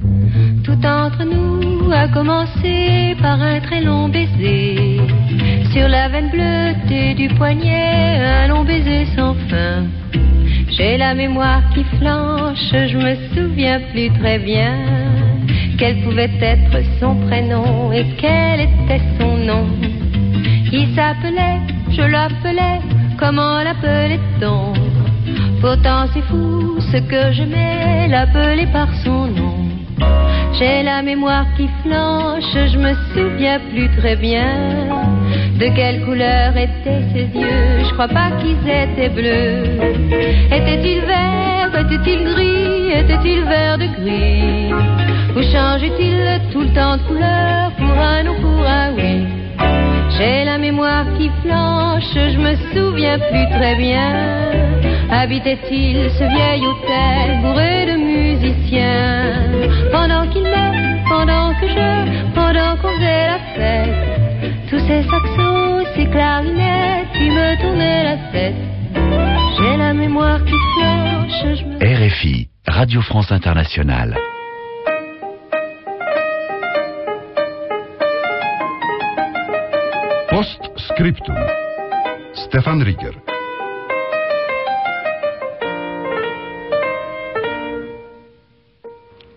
Tout entre nous a commencé par un très long baiser. Sur la veine bleutée du poignet, un long baiser sans fin. J'ai la mémoire qui flanche, je me souviens plus très bien. Quel pouvait être son prénom et quel était son nom? Il s'appelait, je l'appelais, comment l'appelait-on? Pourtant c'est fou ce que j'aimais, l'appeler par son nom. J'ai la mémoire qui flanche, je me souviens plus très bien. De quelle couleur étaient ses yeux? Je crois pas qu'ils étaient bleus. Était-il vert? Était-il gris? Était-il vert de gris? Ou changeait-il tout le temps de couleur pour un non, pour un oui? J'ai la mémoire qui flanche, je me souviens plus très bien. Habitait-il ce vieil hôtel bourré de musiciens? Pendant qu'il m'aime, pendant que je, pendant qu'on faisait la fête, tous ces saxos, ces clarinettes, qui me tournaient la tête. J'ai la mémoire qui flanche, je me... R F I, Radio France Internationale. Postscriptum. Stefan Ricker.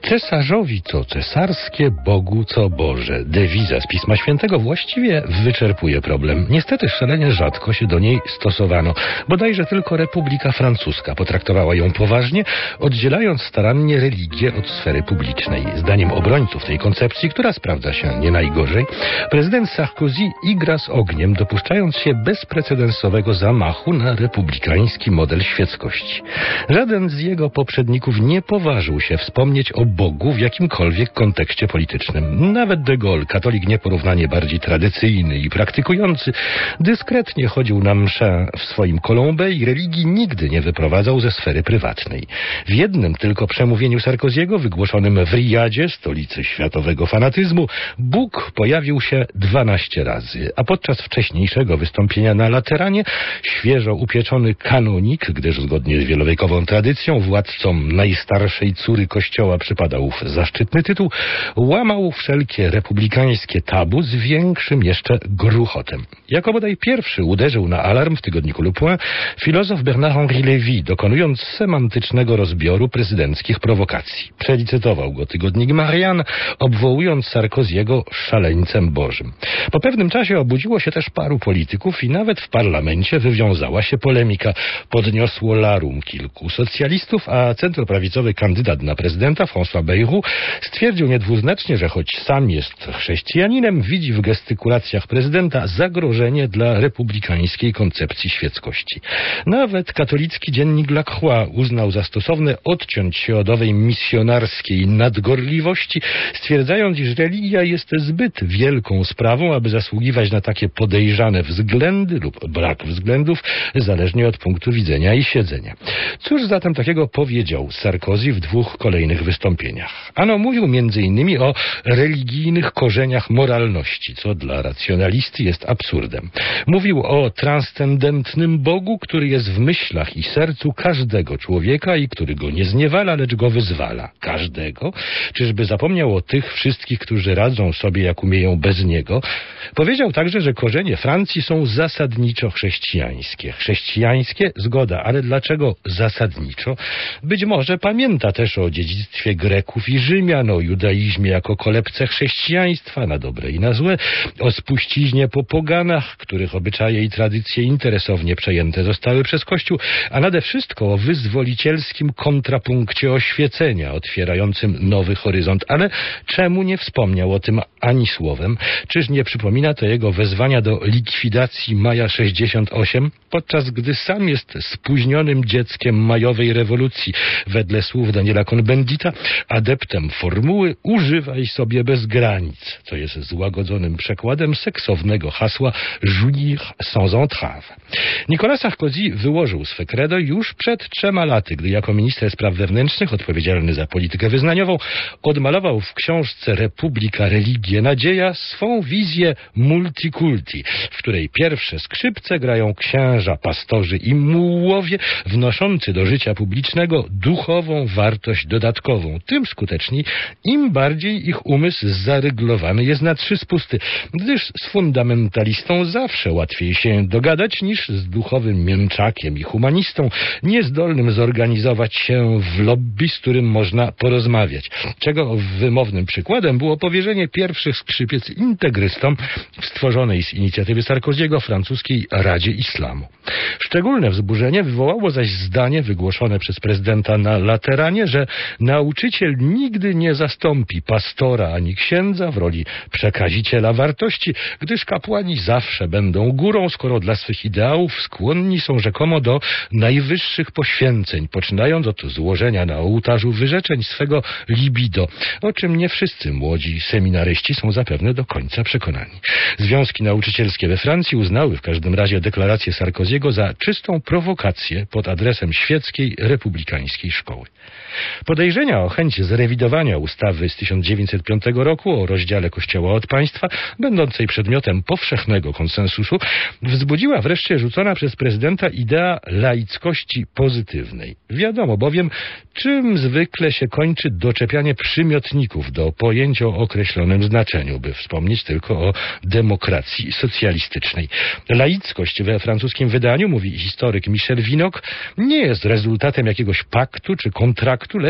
Cesarzowi co cesarskie, Bogu co Boże. Dewiza z Pisma Świętego właściwie wyczerpuje problem. Niestety szalenie rzadko się do niej stosowano. Bodajże tylko Republika Francuska potraktowała ją poważnie, oddzielając starannie religię od sfery publicznej. Zdaniem obrońców tej koncepcji, która sprawdza się nie najgorzej, prezydent Sarkozy igra z ogniem, dopuszczając się bezprecedensowego zamachu na republikański model świeckości. Żaden z jego poprzedników nie poważył się wspomnieć o Bogu w jakimkolwiek kontekście politycznym. Nawet de Gaulle, katolik nieporównanie bardziej tradycyjny i praktykujący, dyskretnie chodził na mszę w swoim Colombie i religii nigdy nie wyprowadzał ze sfery prywatnej. W jednym tylko przemówieniu Sarkozy'ego, wygłoszonym w Riyadzie, stolicy światowego fanatyzmu, Bóg pojawił się dwanaście razy, a podczas wcześniejszego wystąpienia na Lateranie świeżo upieczony kanonik, gdyż zgodnie z wielowiekową tradycją władcą najstarszej córy Kościoła przypadał ów zaszczytny tytuł, łamał wszelkie republikańskie tabu z większym jeszcze gruchotem. Jako bodaj pierwszy uderzył na alarm w tygodniku Le Point filozof Bernard-Henri Lévy, dokonując semantycznego rozbioru prezydenckich prowokacji. Przelicytował go tygodnik Marianne, obwołując Sarkozy'ego szaleńcem bożym. Po pewnym czasie obudziło się też paru polityków i nawet w parlamencie wywiązała się polemika. Podniosło larum kilku socjalistów, a centroprawicowy kandydat na prezydenta François Bayrou stwierdził niedwuznacznie, że choć sam jest chrześcijaninem, widzi w gestykulacjach prezydenta zagrożenie dla republikańskiej koncepcji świeckości. Nawet katolicki dziennik La Croix uznał za stosowne odciąć się od owej misjonarskiej nadgorliwości, stwierdzając, iż religia jest zbyt wielką sprawą, aby zasługiwać na takie podejrzane względy lub brak względów, zależnie od punktu widzenia i siedzenia. Cóż zatem takiego powiedział Sarkozy w dwóch kolejnych wystąpieniach? Ano mówił między innymi o religijnych korzeniach moralności, co dla racjonalisty jest absurdem. Mówił o transcendentnym Bogu, który jest w myślach i sercu każdego człowieka i który go nie zniewala, lecz go wyzwala. Każdego? Czyżby zapomniał o tych wszystkich, którzy radzą sobie jak umieją bez niego? Powiedział także, że korzenie Francji są zasadniczo chrześcijańskie. Chrześcijańskie? Zgoda, ale dlaczego zasadniczo? Być może pamięta też o dziedzictwie Greków i Rzymian, o judaizmie jako kolebce chrześcijaństwa, na dobre i na złe, o spuściźnie po poganach, których obyczaje i tradycje interesownie przejęte zostały przez Kościół, a nade wszystko o wyzwolicielskim kontrapunkcie oświecenia, otwierającym nowy horyzont. Ale czemu nie wspomniał o tym ani słowem? Czyż nie przypomina to jego wezwania do likwidacji Maja sześćdziesiąt osiem, podczas gdy sam jest spóźnionym dzieckiem majowej rewolucji, wedle słów Daniela Cohn-Bendita, adeptem formuły używaj sobie bez granic, co jest złagodzonym przekładem seksownego hasła jouir sans entrave. Nicolas Sarkozy wyłożył swe credo już przed trzema laty, gdy jako minister spraw wewnętrznych odpowiedzialny za politykę wyznaniową odmalował w książce Republika, religie, nadzieja swą wizję multikulti, w której pierwsze skrzypce grają księża, pastorzy i mułłowie, wnoszący do życia publicznego duchową wartość dodatkową. Tym skuteczniej, im bardziej ich umysł zaryglowany jest na trzy spusty, gdyż z fundamentalistą zawsze łatwiej się dogadać niż z duchowym mięczakiem i humanistą, niezdolnym zorganizować się w lobby, z którym można porozmawiać. Czego wymownym przykładem było powierzenie pierwszych skrzypiec integrystom w stworzonej z inicjatywy Sarkozy'ego francuskiej Radzie Islamu. Szczególne wzburzenie wywołało zaś zdanie wygłoszone przez prezydenta na Lateranie, że nauczyciel nigdy nie zastąpi pastora ani księdza w roli przekaziciela wartości, gdyż kapłani zawsze będą górą, skoro dla swych ideałów skłonni są rzekomo do najwyższych poświęceń, poczynając od złożenia na ołtarzu wyrzeczeń swego libido, o czym nie wszyscy młodzi seminaryści są zapewne do końca przekonani. Związki nauczycielskie we Francji uznały w każdym razie deklarację Sarkozy'ego za czystą prowokację pod adresem świeckiej, republikańskiej szkoły. Podejrzenia o chęć zrewidowania ustawy z tysiąc dziewięćset piątego roku o rozdziale Kościoła od państwa, będącej przedmiotem powszechnego konsensusu, wzbudziła wreszcie rzucona przez prezydenta idea laickości pozytywnej. Wiadomo bowiem, czym zwykle się kończy doczepianie przymiotników do pojęcia o określonym znaczeniu, by wspomnieć tylko o demokracji socjalistycznej. Laickość we francuskim wydaniu, mówi historyk Michel Vinocq, nie jest rezultatem jakiegoś paktu czy kontraktu, lecz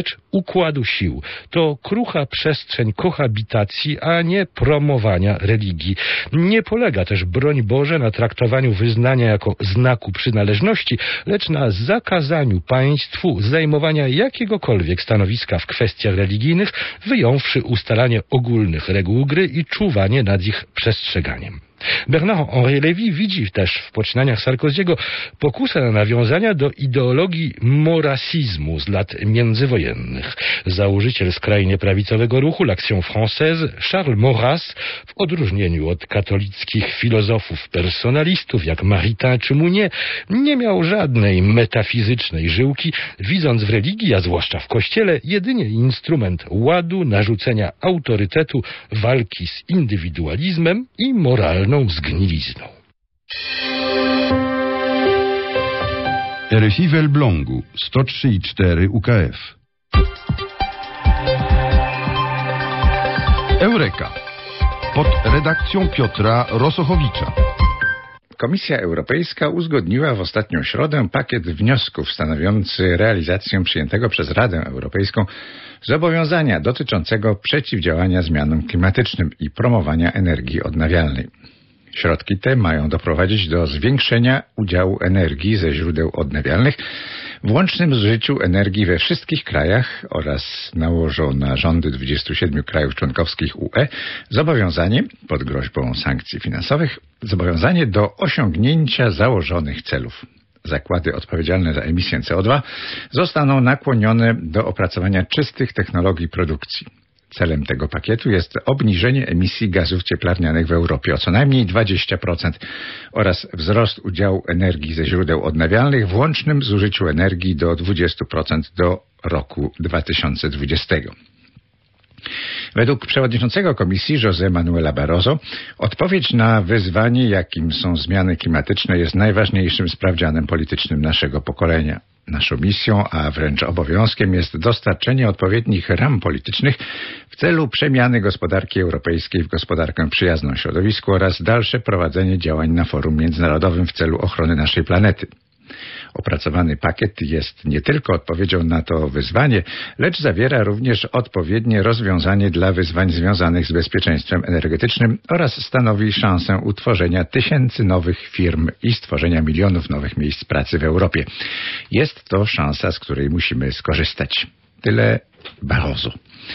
rzecz układu sił. To krucha przestrzeń kohabitacji, a nie promowania religii. Nie polega też, broń Boże, na traktowaniu wyznania jako znaku przynależności, lecz na zakazaniu państwu zajmowania jakiegokolwiek stanowiska w kwestiach religijnych, wyjąwszy ustalanie ogólnych reguł gry i czuwanie nad ich przestrzeganiem. Bernard-Henri Lévy widzi też w poczynaniach Sarkoziego pokusę na nawiązania do ideologii morasizmu z lat międzywojennych. Założyciel skrajnie prawicowego ruchu l'Action Française, Charles Maurras, w odróżnieniu od katolickich filozofów personalistów jak Maritain czy Mounier, nie miał żadnej metafizycznej żyłki, widząc w religii, a zwłaszcza w kościele, jedynie instrument ładu, narzucenia autorytetu, walki z indywidualizmem i moralną zgnilizną. R F I w Elblągu sto trzy i cztery U K F. Eureka. Pod redakcją Piotra Rosochowicza. Komisja Europejska uzgodniła w ostatnią środę pakiet wniosków stanowiący realizację przyjętego przez Radę Europejską zobowiązania dotyczącego przeciwdziałania zmianom klimatycznym i promowania energii odnawialnej. Środki te mają doprowadzić do zwiększenia udziału energii ze źródeł odnawialnych w łącznym zużyciu energii we wszystkich krajach oraz nałożą na rządy dwudziestu siedmiu krajów członkowskich U E zobowiązanie, pod groźbą sankcji finansowych, zobowiązanie do osiągnięcia założonych celów. Zakłady odpowiedzialne za emisję C O dwa zostaną nakłonione do opracowania czystych technologii produkcji. Celem tego pakietu jest obniżenie emisji gazów cieplarnianych w Europie o co najmniej dwadzieścia procent oraz wzrost udziału energii ze źródeł odnawialnych w łącznym zużyciu energii do dwudziestu procent do roku dwa tysiące dwudziestego. Według przewodniczącego Komisji José Manuela Barroso odpowiedź na wyzwanie, jakim są zmiany klimatyczne, jest najważniejszym sprawdzianem politycznym naszego pokolenia. Naszą misją, a wręcz obowiązkiem jest dostarczenie odpowiednich ram politycznych w celu przemiany gospodarki europejskiej w gospodarkę przyjazną środowisku oraz dalsze prowadzenie działań na forum międzynarodowym w celu ochrony naszej planety. Opracowany pakiet jest nie tylko odpowiedzią na to wyzwanie, lecz zawiera również odpowiednie rozwiązanie dla wyzwań związanych z bezpieczeństwem energetycznym oraz stanowi szansę utworzenia tysięcy nowych firm i stworzenia milionów nowych miejsc pracy w Europie. Jest to szansa, z której musimy skorzystać. Tyle Barroso.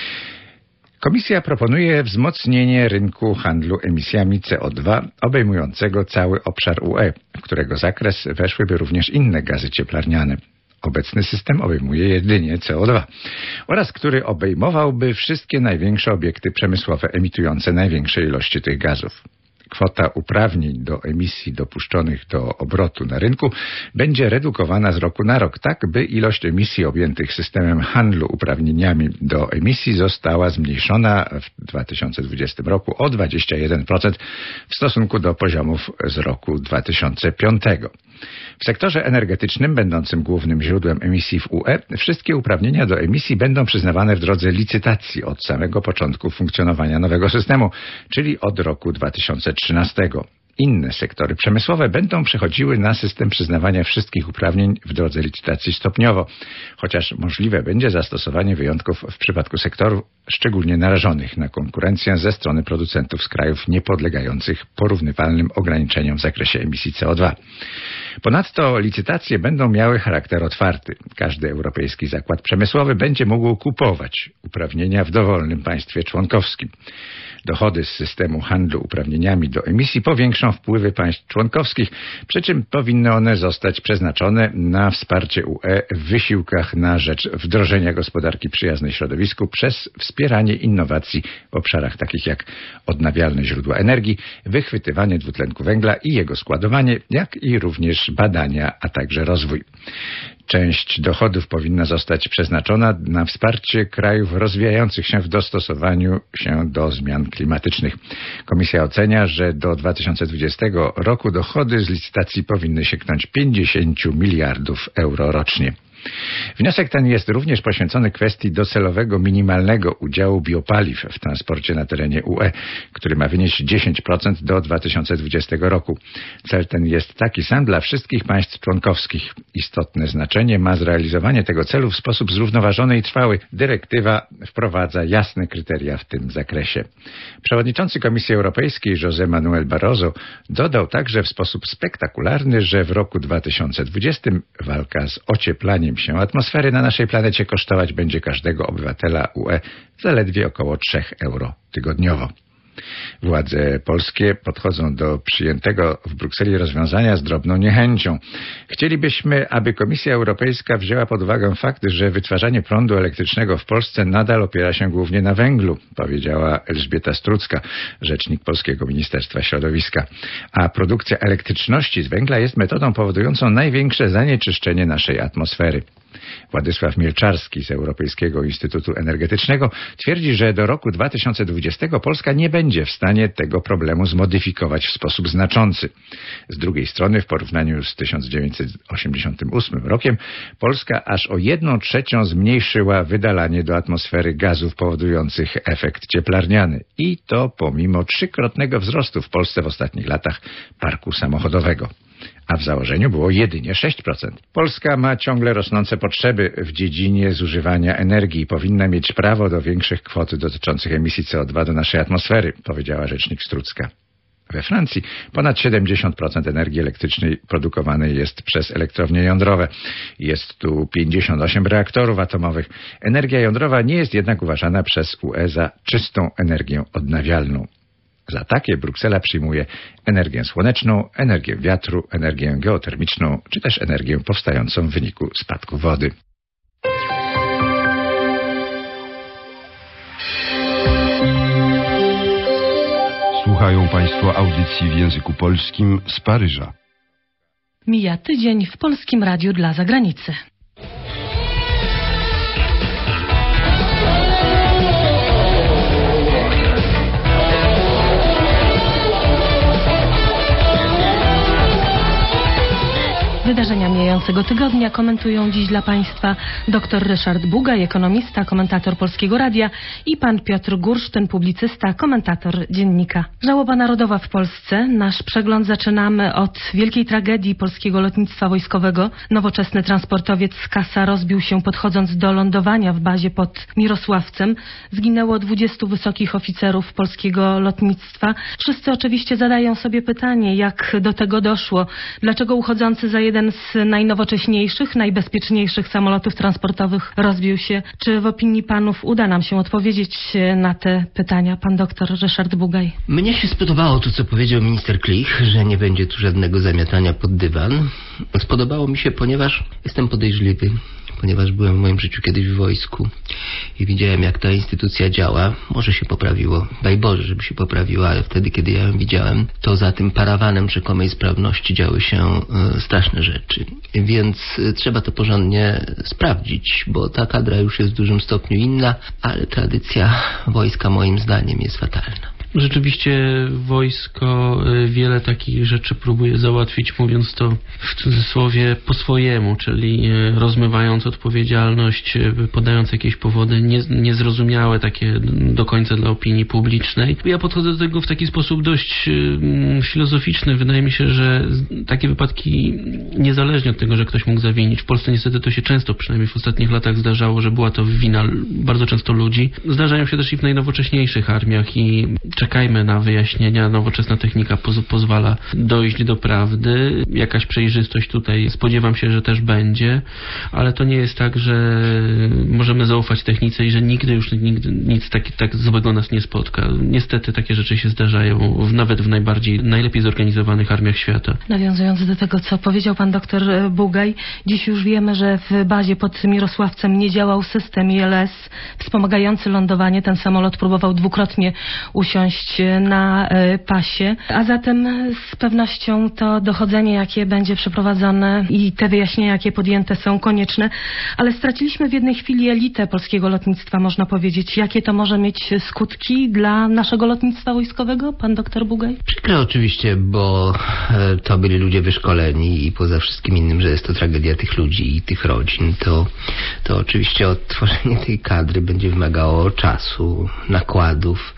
Komisja proponuje wzmocnienie rynku handlu emisjami C O dwa obejmującego cały obszar U E, w którego zakres weszłyby również inne gazy cieplarniane. Obecny system obejmuje jedynie C O dwa oraz który obejmowałby wszystkie największe obiekty przemysłowe emitujące największe ilości tych gazów. Kwota uprawnień do emisji dopuszczonych do obrotu na rynku będzie redukowana z roku na rok, tak by ilość emisji objętych systemem handlu uprawnieniami do emisji została zmniejszona w dwa tysiące dwudziestym roku o dwadzieścia jeden procent w stosunku do poziomów z roku dwa tysiące piątego. W sektorze energetycznym, będącym głównym źródłem emisji w U E, wszystkie uprawnienia do emisji będą przyznawane w drodze licytacji od samego początku funkcjonowania nowego systemu, czyli od roku dwa tysiące trzynastego. Inne sektory przemysłowe będą przechodziły na system przyznawania wszystkich uprawnień w drodze licytacji stopniowo, chociaż możliwe będzie zastosowanie wyjątków w przypadku sektorów szczególnie narażonych na konkurencję ze strony producentów z krajów niepodlegających porównywalnym ograniczeniom w zakresie emisji C O dwa. Ponadto licytacje będą miały charakter otwarty. Każdy europejski zakład przemysłowy będzie mógł kupować uprawnienia w dowolnym państwie członkowskim. Dochody z systemu handlu uprawnieniami do emisji powiększą wpływy państw członkowskich, przy czym powinny one zostać przeznaczone na wsparcie U E w wysiłkach na rzecz wdrożenia gospodarki przyjaznej środowisku przez wspieranie innowacji w obszarach takich jak odnawialne źródła energii, wychwytywanie dwutlenku węgla i jego składowanie, jak i również badania, a także rozwój. Część dochodów powinna zostać przeznaczona na wsparcie krajów rozwijających się w dostosowaniu się do zmian klimatycznych. Komisja ocenia, że do dwa tysiące dwudziestego roku dochody z licytacji powinny sięgnąć pięćdziesiąt miliardów euro rocznie. Wniosek ten jest również poświęcony kwestii docelowego minimalnego udziału biopaliw w transporcie na terenie U E, który ma wynieść dziesięć procent do dwa tysiące dwudziestego roku. Cel ten jest taki sam dla wszystkich państw członkowskich. Istotne znaczenie ma zrealizowanie tego celu w sposób zrównoważony i trwały. Dyrektywa wprowadza jasne kryteria w tym zakresie. Przewodniczący Komisji Europejskiej José Manuel Barroso dodał także w sposób spektakularny, że w roku dwa tysiące dwudziestym walka z ocieplaniem się atmosfery na naszej planecie kosztować będzie każdego obywatela U E zaledwie około trzech euro tygodniowo. Władze polskie podchodzą do przyjętego w Brukseli rozwiązania z drobną niechęcią. Chcielibyśmy, aby Komisja Europejska wzięła pod uwagę fakt, że wytwarzanie prądu elektrycznego w Polsce nadal opiera się głównie na węglu, powiedziała Elżbieta Strucka, rzecznik Polskiego Ministerstwa Środowiska. A produkcja elektryczności z węgla jest metodą powodującą największe zanieczyszczenie naszej atmosfery. Władysław Mielczarski z Europejskiego Instytutu Energetycznego twierdzi, że do roku dwa tysiące dwudziestego Polska nie będzie w stanie tego problemu zmodyfikować w sposób znaczący. Z drugiej strony, w porównaniu z tysiąc dziewięćset osiemdziesiątym ósmym rokiem, Polska aż o jedną trzecią zmniejszyła wydalanie do atmosfery gazów powodujących efekt cieplarniany. I to pomimo trzykrotnego wzrostu w Polsce w ostatnich latach parku samochodowego. A w założeniu było jedynie sześć procent. Polska ma ciągle rosnące potrzeby w dziedzinie zużywania energii i powinna mieć prawo do większych kwot dotyczących emisji C O dwa do naszej atmosfery, powiedziała rzecznik Strucka. We Francji ponad siedemdziesiąt procent energii elektrycznej produkowanej jest przez elektrownie jądrowe. Jest tu pięćdziesiąt osiem reaktorów atomowych. Energia jądrowa nie jest jednak uważana przez U E za czystą energię odnawialną. Za takie Bruksela przyjmuje energię słoneczną, energię wiatru, energię geotermiczną, czy też energię powstającą w wyniku spadku wody. Słuchają Państwo audycji w języku polskim z Paryża. Mija tydzień w Polskim Radiu dla Zagranicy. Wydarzenia mijającego tygodnia komentują dziś dla Państwa dr Ryszard Bugaj, ekonomista, komentator Polskiego Radia, i pan Piotr Gursztyn, publicysta, komentator Dziennika. Żałoba narodowa w Polsce. Nasz przegląd zaczynamy od wielkiej tragedii polskiego lotnictwa wojskowego. Nowoczesny transportowiec z Kasa rozbił się podchodząc do lądowania w bazie pod Mirosławcem. Zginęło dwudziestu wysokich oficerów polskiego lotnictwa. Wszyscy oczywiście zadają sobie pytanie, jak do tego doszło. Dlaczego uchodzący za jeden z najnowocześniejszych, najbezpieczniejszych samolotów transportowych rozbił się? Czy w opinii panów uda nam się odpowiedzieć na te pytania? Pan doktor Ryszard Bugaj. Mnie się spodobało to, co powiedział minister Klich, że nie będzie tu żadnego zamiatania pod dywan. Spodobało mi się, ponieważ jestem podejrzliwy, ponieważ byłem w moim życiu kiedyś w wojsku i widziałem, jak ta instytucja działa. Może się poprawiło, daj Boże, żeby się poprawiło, ale wtedy, kiedy ja ją widziałem, to za tym parawanem rzekomej sprawności działy się y, straszne rzeczy. Więc y, trzeba to porządnie sprawdzić, bo ta kadra już jest w dużym stopniu inna, ale tradycja wojska moim zdaniem jest fatalna. Rzeczywiście wojsko wiele takich rzeczy próbuje załatwić, mówiąc to w cudzysłowie po swojemu, czyli rozmywając odpowiedzialność, podając jakieś powody nie, niezrozumiałe takie do końca dla opinii publicznej. Ja podchodzę do tego w taki sposób dość filozoficzny. Wydaje mi się, że takie wypadki, niezależnie od tego, że ktoś mógł zawinić, w Polsce niestety to się często, przynajmniej w ostatnich latach zdarzało, że była to wina bardzo często ludzi. Zdarzają się też i w najnowocześniejszych armiach i czekajmy na wyjaśnienia. Nowoczesna technika poz- pozwala dojść do prawdy. Jakaś przejrzystość tutaj spodziewam się, że też będzie, ale to nie jest tak, że możemy zaufać technice i że nigdy już nigdy nic tak, tak złego nas nie spotka. Niestety takie rzeczy się zdarzają w, nawet w najbardziej, najlepiej zorganizowanych armiach świata. Nawiązując do tego, co powiedział pan doktor Bugaj, dziś już wiemy, że w bazie pod Mirosławcem nie działał system I L S wspomagający lądowanie. Ten samolot próbował dwukrotnie usiąść na pasie, a zatem z pewnością to dochodzenie, jakie będzie przeprowadzone i te wyjaśnienia, jakie podjęte, są konieczne, ale straciliśmy w jednej chwili elitę rozbite polskiego lotnictwa, można powiedzieć. Jakie to może mieć skutki dla naszego lotnictwa wojskowego, pan doktor Bugaj? Przykre oczywiście, bo to byli ludzie wyszkoleni i poza wszystkim innym, że jest to tragedia tych ludzi i tych rodzin, to, to oczywiście odtworzenie tej kadry będzie wymagało czasu, nakładów.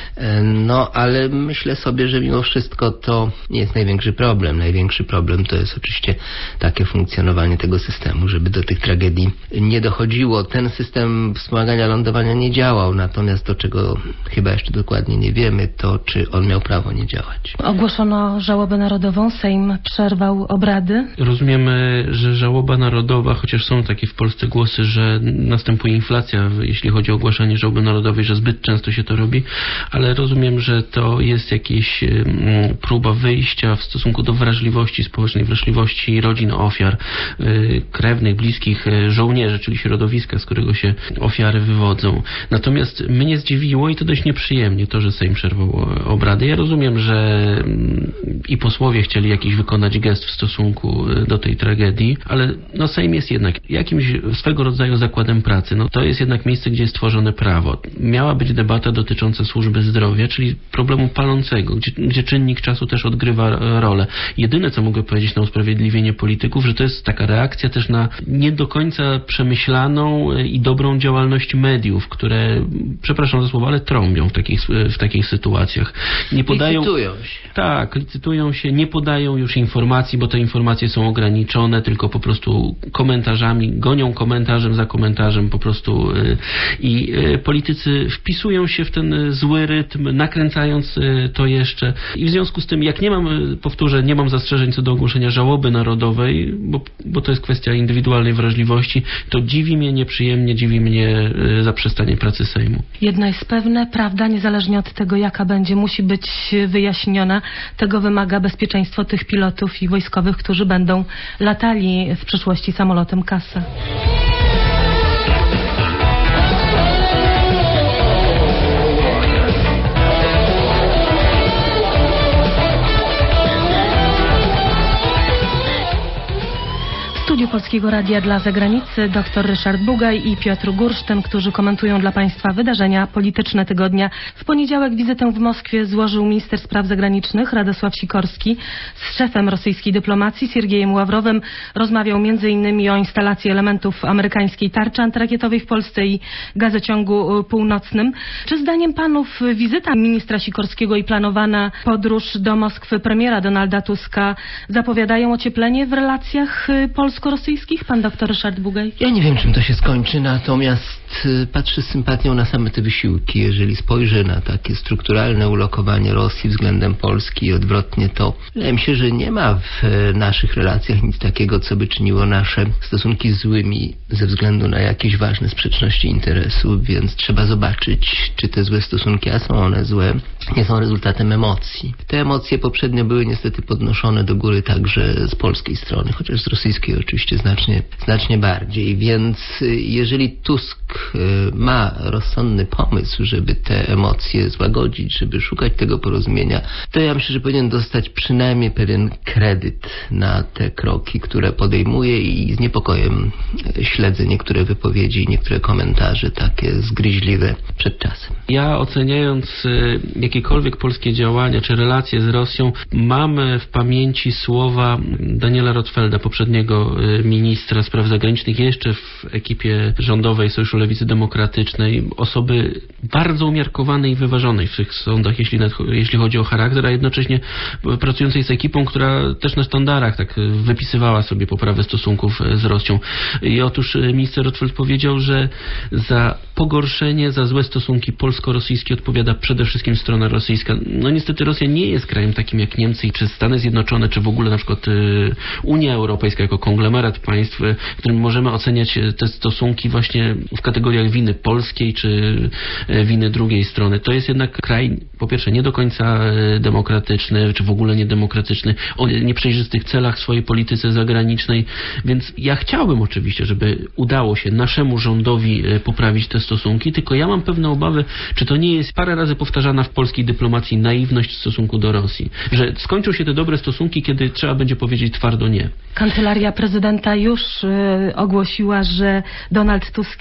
No, ale myślę sobie, że mimo wszystko to nie jest największy problem. Największy problem to jest oczywiście takie funkcjonowanie tego systemu, żeby do tych tragedii nie dochodziło. Ten system wspomagania lądowania nie działał, natomiast to, czego chyba jeszcze dokładnie nie wiemy, to czy on miał prawo nie działać. Ogłoszono żałobę narodową, Sejm przerwał obrady. Rozumiemy, że żałoba narodowa, chociaż są takie w Polsce głosy, że następuje inflacja, jeśli chodzi o ogłaszanie żałoby narodowej, że zbyt często się to robi, ale rozumiem, że to jest jakaś mm, próba wyjścia w stosunku do wrażliwości społecznej, wrażliwości rodzin ofiar, y, krewnych, bliskich y, żołnierzy, czyli środowiska, z którego się ofiary wywodzą. Natomiast mnie zdziwiło i to dość nieprzyjemnie to, że Sejm przerwał obrady. Ja rozumiem, że mm, i posłowie chcieli jakiś wykonać gest w stosunku do tej tragedii, ale no Sejm jest jednak jakimś swego rodzaju zakładem pracy. No to jest jednak miejsce, gdzie jest tworzone prawo. Miała być debata dotycząca służby zdrowia, czyli problemu palącego, gdzie, gdzie czynnik czasu też odgrywa rolę. Jedyne, co mogę powiedzieć na usprawiedliwienie polityków, że to jest taka reakcja też na nie do końca przemyślaną i dobrą działalność mediów, które, przepraszam za słowo, ale trąbią w takich, w takich sytuacjach. Nie podają... Licytują się. Tak, licytują się, nie podają już informacji, bo te informacje są ograniczone, tylko po prostu komentarzami, gonią komentarzem za komentarzem po prostu yy, i yy, politycy wpisują się w ten zły rytm, nakręcając yy, to jeszcze. I w związku z tym, jak nie mam, yy, powtórzę, nie mam zastrzeżeń co do ogłoszenia żałoby narodowej, bo, bo to jest kwestia indywidualnej wrażliwości, to dziwi mnie nieprzyjemnie, dziwi mnie yy, zaprzestanie pracy Sejmu. Jedno jest pewne, prawda, niezależnie od tego, jaka będzie, musi być wyjaśniona. Tego wymaga bezpieczeństwo tych pilotów i wojskowych, którzy będą latali w przyszłości samolotem Kasa. W studiu Polskiego Radia dla Zagranicy dr Ryszard Bugaj i Piotr Gursztyn, którzy komentują dla Państwa wydarzenia polityczne tygodnia. W poniedziałek wizytę w Moskwie złożył minister spraw zagranicznych Radosław Sikorski z szefem rosyjskiej dyplomacji Siergiejem Ławrowem. Rozmawiał między innymi o instalacji elementów amerykańskiej tarczy antyrakietowej w Polsce i gazociągu północnym. Czy zdaniem panów wizyta ministra Sikorskiego i planowana podróż do Moskwy premiera Donalda Tuska zapowiadają ocieplenie w relacjach polsko-rosyjskich? Pan doktor Ryszard Bugaj? Ja nie wiem, czym to się skończy, natomiast y, patrzę z sympatią na same te wysiłki. Jeżeli spojrzę na takie strukturalne ulokowanie Rosji względem Polski i odwrotnie, to wydaje mi się, że nie ma w y, naszych relacjach nic takiego, co by czyniło nasze stosunki złymi ze względu na jakieś ważne sprzeczności interesów, więc trzeba zobaczyć, czy te złe stosunki, a są one złe, nie są rezultatem emocji. Te emocje poprzednio były niestety podnoszone do góry także z polskiej strony, chociaż z rosyjskiej oczywiście znacznie, znacznie bardziej, więc jeżeli Tusk ma rozsądny pomysł, żeby te emocje złagodzić, żeby szukać tego porozumienia, to ja myślę, że powinien dostać przynajmniej pewien kredyt na te kroki, które podejmuje i z niepokojem śledzę niektóre wypowiedzi i niektóre komentarze takie zgryźliwe przed czasem. Ja oceniając jakiekolwiek polskie działania czy relacje z Rosją, mam w pamięci słowa Daniela Rotfelda, poprzedniego ministra spraw zagranicznych, jeszcze w ekipie rządowej Sojuszu Lewicy Demokratycznej, osoby bardzo umiarkowanej i wyważonej w tych sądach, jeśli, jeśli chodzi o charakter, a jednocześnie pracującej z ekipą, która też na sztandarach tak wypisywała sobie poprawę stosunków z Rosją. I otóż minister Rotfeld powiedział, że za pogorszenie, za złe stosunki polsko-rosyjskie odpowiada przede wszystkim strona rosyjska. No niestety Rosja nie jest krajem takim jak Niemcy czy Stany Zjednoczone, czy w ogóle na przykład Unia Europejska jako konglomerat państw, w którym możemy oceniać te stosunki właśnie w kategoriach winy polskiej czy winy drugiej strony. To jest jednak kraj, po pierwsze, nie do końca demokratyczny, czy w ogóle niedemokratyczny, o nieprzejrzystych celach w swojej polityce zagranicznej, więc ja chciałbym oczywiście, żeby udało się naszemu rządowi poprawić te stosunki, tylko ja mam pewne obawy, czy to nie jest parę razy powtarzana w polskiej dyplomacji naiwność w stosunku do Rosji, że skończą się te dobre stosunki, kiedy trzeba będzie powiedzieć twardo nie. Kancelaria prezydenta już y, ogłosiła, że Donald Tusk jest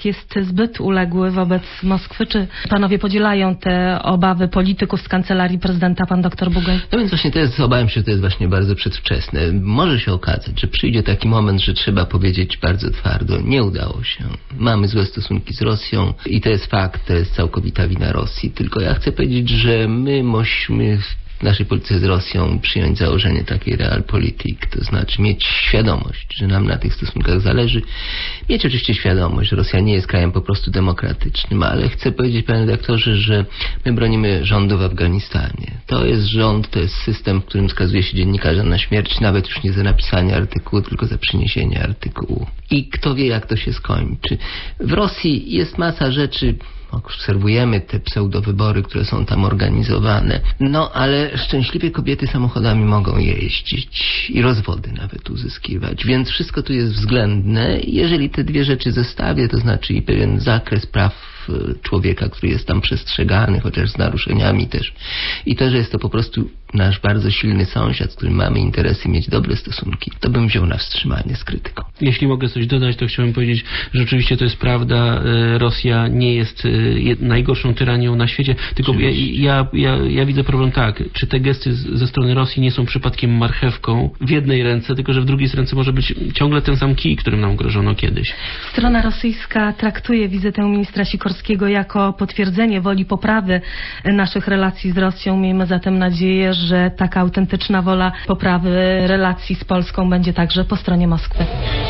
zbyt uległy wobec Moskwy. Czy panowie podzielają te obawy polityków z kancelarii prezydenta, pan doktor Bugaj? No więc właśnie to jest, obawiam się, że to jest właśnie bardzo przedwczesne. Może się okazać, że przyjdzie taki moment, że trzeba powiedzieć bardzo twardo, nie udało się. Mamy złe stosunki z Rosją i to jest fakt, to jest całkowita wina Rosji. Tylko ja chcę powiedzieć, że my musimy w naszej polityce z Rosją przyjąć założenie takiej realpolitik, to znaczy mieć świadomość, że nam na tych stosunkach zależy. Mieć oczywiście świadomość, że Rosja nie jest krajem po prostu demokratycznym, ale chcę powiedzieć, panie redaktorze, że my bronimy rządu w Afganistanie. To jest rząd, to jest system, w którym skazuje się dziennikarza na śmierć, nawet już nie za napisanie artykułu, tylko za przyniesienie artykułu. I kto wie, jak to się skończy. W Rosji jest masa rzeczy, obserwujemy te pseudowybory, które są tam organizowane. No, ale szczęśliwie kobiety samochodami mogą jeździć i rozwody nawet uzyskiwać. Więc wszystko tu jest względne. Jeżeli te dwie rzeczy zestawię, to znaczy i pewien zakres praw człowieka, który jest tam przestrzegany, chociaż z naruszeniami też. I to, że jest to po prostu nasz bardzo silny sąsiad, z którym mamy interesy mieć dobre stosunki, to bym wziął na wstrzymanie z krytyką. Jeśli mogę coś dodać, to chciałbym powiedzieć, że rzeczywiście to jest prawda. Rosja nie jest najgorszą tyranią na świecie, tylko ja, ja, ja, ja widzę problem tak, czy te gesty ze strony Rosji nie są przypadkiem marchewką w jednej ręce, tylko że w drugiej ręce może być ciągle ten sam kij, którym nam grożono kiedyś. Strona rosyjska traktuje wizytę ministra Sikorskiego jako potwierdzenie woli poprawy naszych relacji z Rosją. Miejmy zatem nadzieję, że taka autentyczna wola poprawy relacji z Polską będzie także po stronie Moskwy.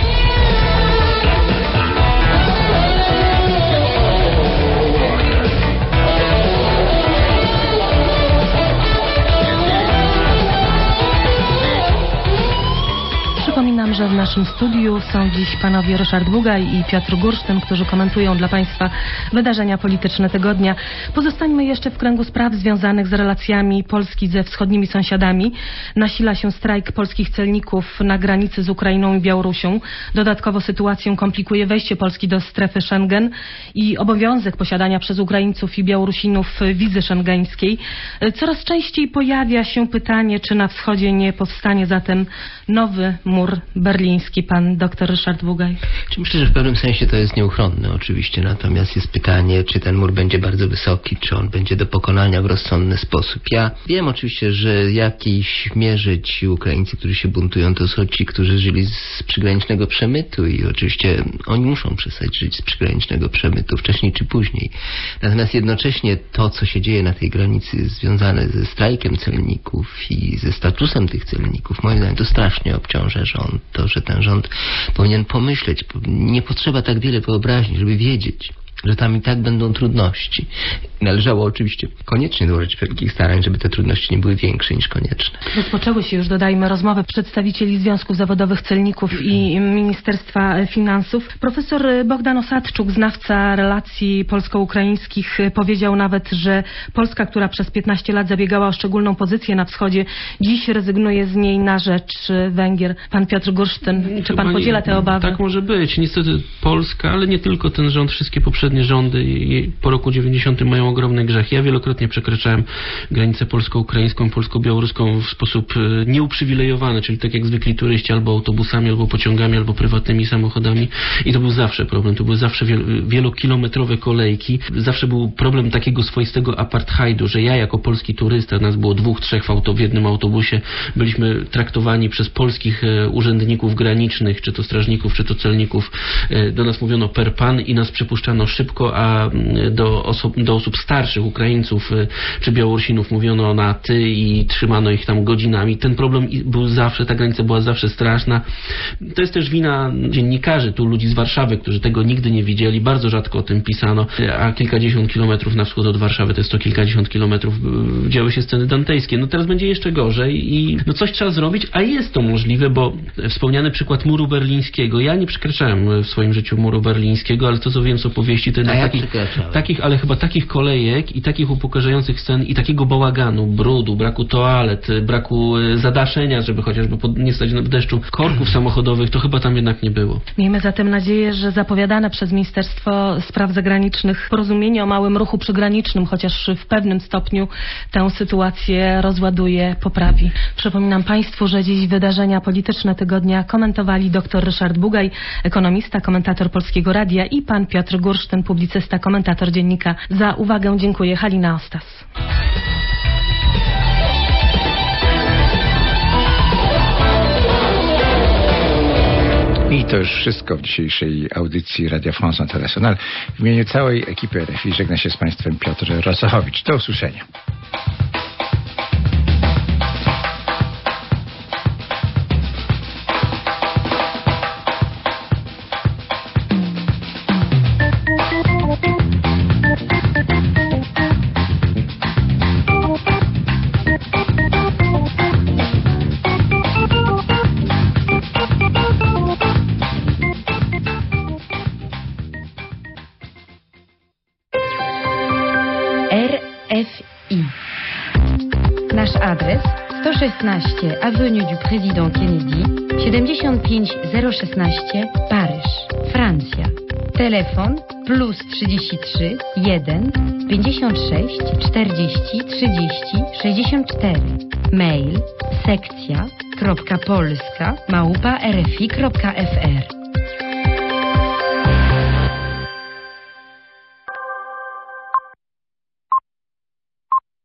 Przypominam, że w naszym studiu są dziś panowie Ryszard Bugaj i Piotr Gursztyn, którzy komentują dla państwa wydarzenia polityczne tygodnia. Pozostańmy jeszcze w kręgu spraw związanych z relacjami Polski ze wschodnimi sąsiadami. Nasila się strajk polskich celników na granicy z Ukrainą i Białorusią. Dodatkowo sytuację komplikuje wejście Polski do strefy Schengen i obowiązek posiadania przez Ukraińców i Białorusinów wizy szengeńskiej. Coraz częściej pojawia się pytanie, czy na wschodzie nie powstanie zatem nowy mur berliński. Pan dr Ryszard Bugaj. Myślę, że w pewnym sensie to jest nieuchronne oczywiście, natomiast jest pytanie, czy ten mur będzie bardzo wysoki, czy on będzie do pokonania w rozsądny sposób. Ja wiem oczywiście, że jakiejś mierze ci Ukraińcy, którzy się buntują, to są ci, którzy żyli z przygranicznego przemytu i oczywiście oni muszą przestać żyć z przygranicznego przemytu wcześniej czy później. Natomiast jednocześnie to, co się dzieje na tej granicy związane ze strajkiem celników i ze statusem tych celników, moim zdaniem to strasznie obciąża rząd. To, że ten rząd powinien pomyśleć. Nie potrzeba tak wiele wyobraźni, żeby wiedzieć, że tam i tak będą trudności. Należało oczywiście koniecznie dołożyć wielkich starań, żeby te trudności nie były większe niż konieczne. Rozpoczęły się już, dodajmy, rozmowy przedstawicieli Związków Zawodowych Celników i Ministerstwa Finansów. Profesor Bogdan Osadczuk, znawca relacji polsko-ukraińskich, powiedział nawet, że Polska, która przez piętnaście lat zabiegała o szczególną pozycję na wschodzie, dziś rezygnuje z niej na rzecz Węgier. Pan Piotr Gursztyn, czy pan podziela te obawy? Tak może być. Niestety Polska, ale nie tylko ten rząd, wszystkie poprzednie rządy po roku dziewięćdziesiątym mają ogromny grzech. Ja wielokrotnie przekraczałem granicę polsko-ukraińską, polsko-białoruską w sposób nieuprzywilejowany, czyli tak jak zwykli turyści, albo autobusami, albo pociągami, albo prywatnymi samochodami. I to był zawsze problem. To były zawsze wielokilometrowe kolejki. Zawsze był problem takiego swoistego apartheidu, że ja jako polski turysta, nas było dwóch, trzech w, auto, w jednym autobusie, byliśmy traktowani przez polskich urzędników granicznych, czy to strażników, czy to celników. Do nas mówiono per pan i nas przepuszczano szybko, a do osób, do osób starszych, Ukraińców czy Białorusinów mówiono na ty i trzymano ich tam godzinami. Ten problem był zawsze, ta granica była zawsze straszna. To jest też wina dziennikarzy, tu ludzi z Warszawy, którzy tego nigdy nie widzieli. Bardzo rzadko o tym pisano, a kilkadziesiąt kilometrów na wschód od Warszawy, to jest to kilkadziesiąt kilometrów, działy się sceny dantejskie. No teraz będzie jeszcze gorzej i no coś trzeba zrobić, a jest to możliwe, bo wspomniany przykład muru berlińskiego. Ja nie przekraczałem w swoim życiu muru berlińskiego, ale to co wiem z opowieści, to jednak ja takich, takich, ale chyba takich kolejek i takich upokarzających scen i takiego bałaganu, brudu, braku toalet, braku zadaszenia, żeby chociażby pod, nie stać w deszczu, korków samochodowych, to chyba tam jednak nie było. Miejmy zatem nadzieję, że zapowiadane przez Ministerstwo Spraw Zagranicznych porozumienie o małym ruchu przygranicznym, chociaż w pewnym stopniu tę sytuację rozładuje, poprawi. Przypominam państwu, że dziś wydarzenia polityczne tygodnia komentowali dr Ryszard Bugaj, ekonomista, komentator Polskiego Radia i pan Piotr Gursztyn, scen, publicysta, komentator dziennika. Za uwagę dziękuję. Halina Ostas. I to już wszystko w dzisiejszej audycji Radia France International. W imieniu całej ekipy R F I żegna się z Państwem Piotr Rosochowicz. Do usłyszenia. R F I. Nasz adres sto szesnaście Avenue du Président Kennedy, siedemdziesiąt pięć zero szesnaście Paryż, Francja. Telefon plus trzydzieści trzy jeden pięćdziesiąt sześć czterdzieści trzydzieści sześćdziesiąt cztery. Mail sekcja kropka polska małpa rfi kropka f r.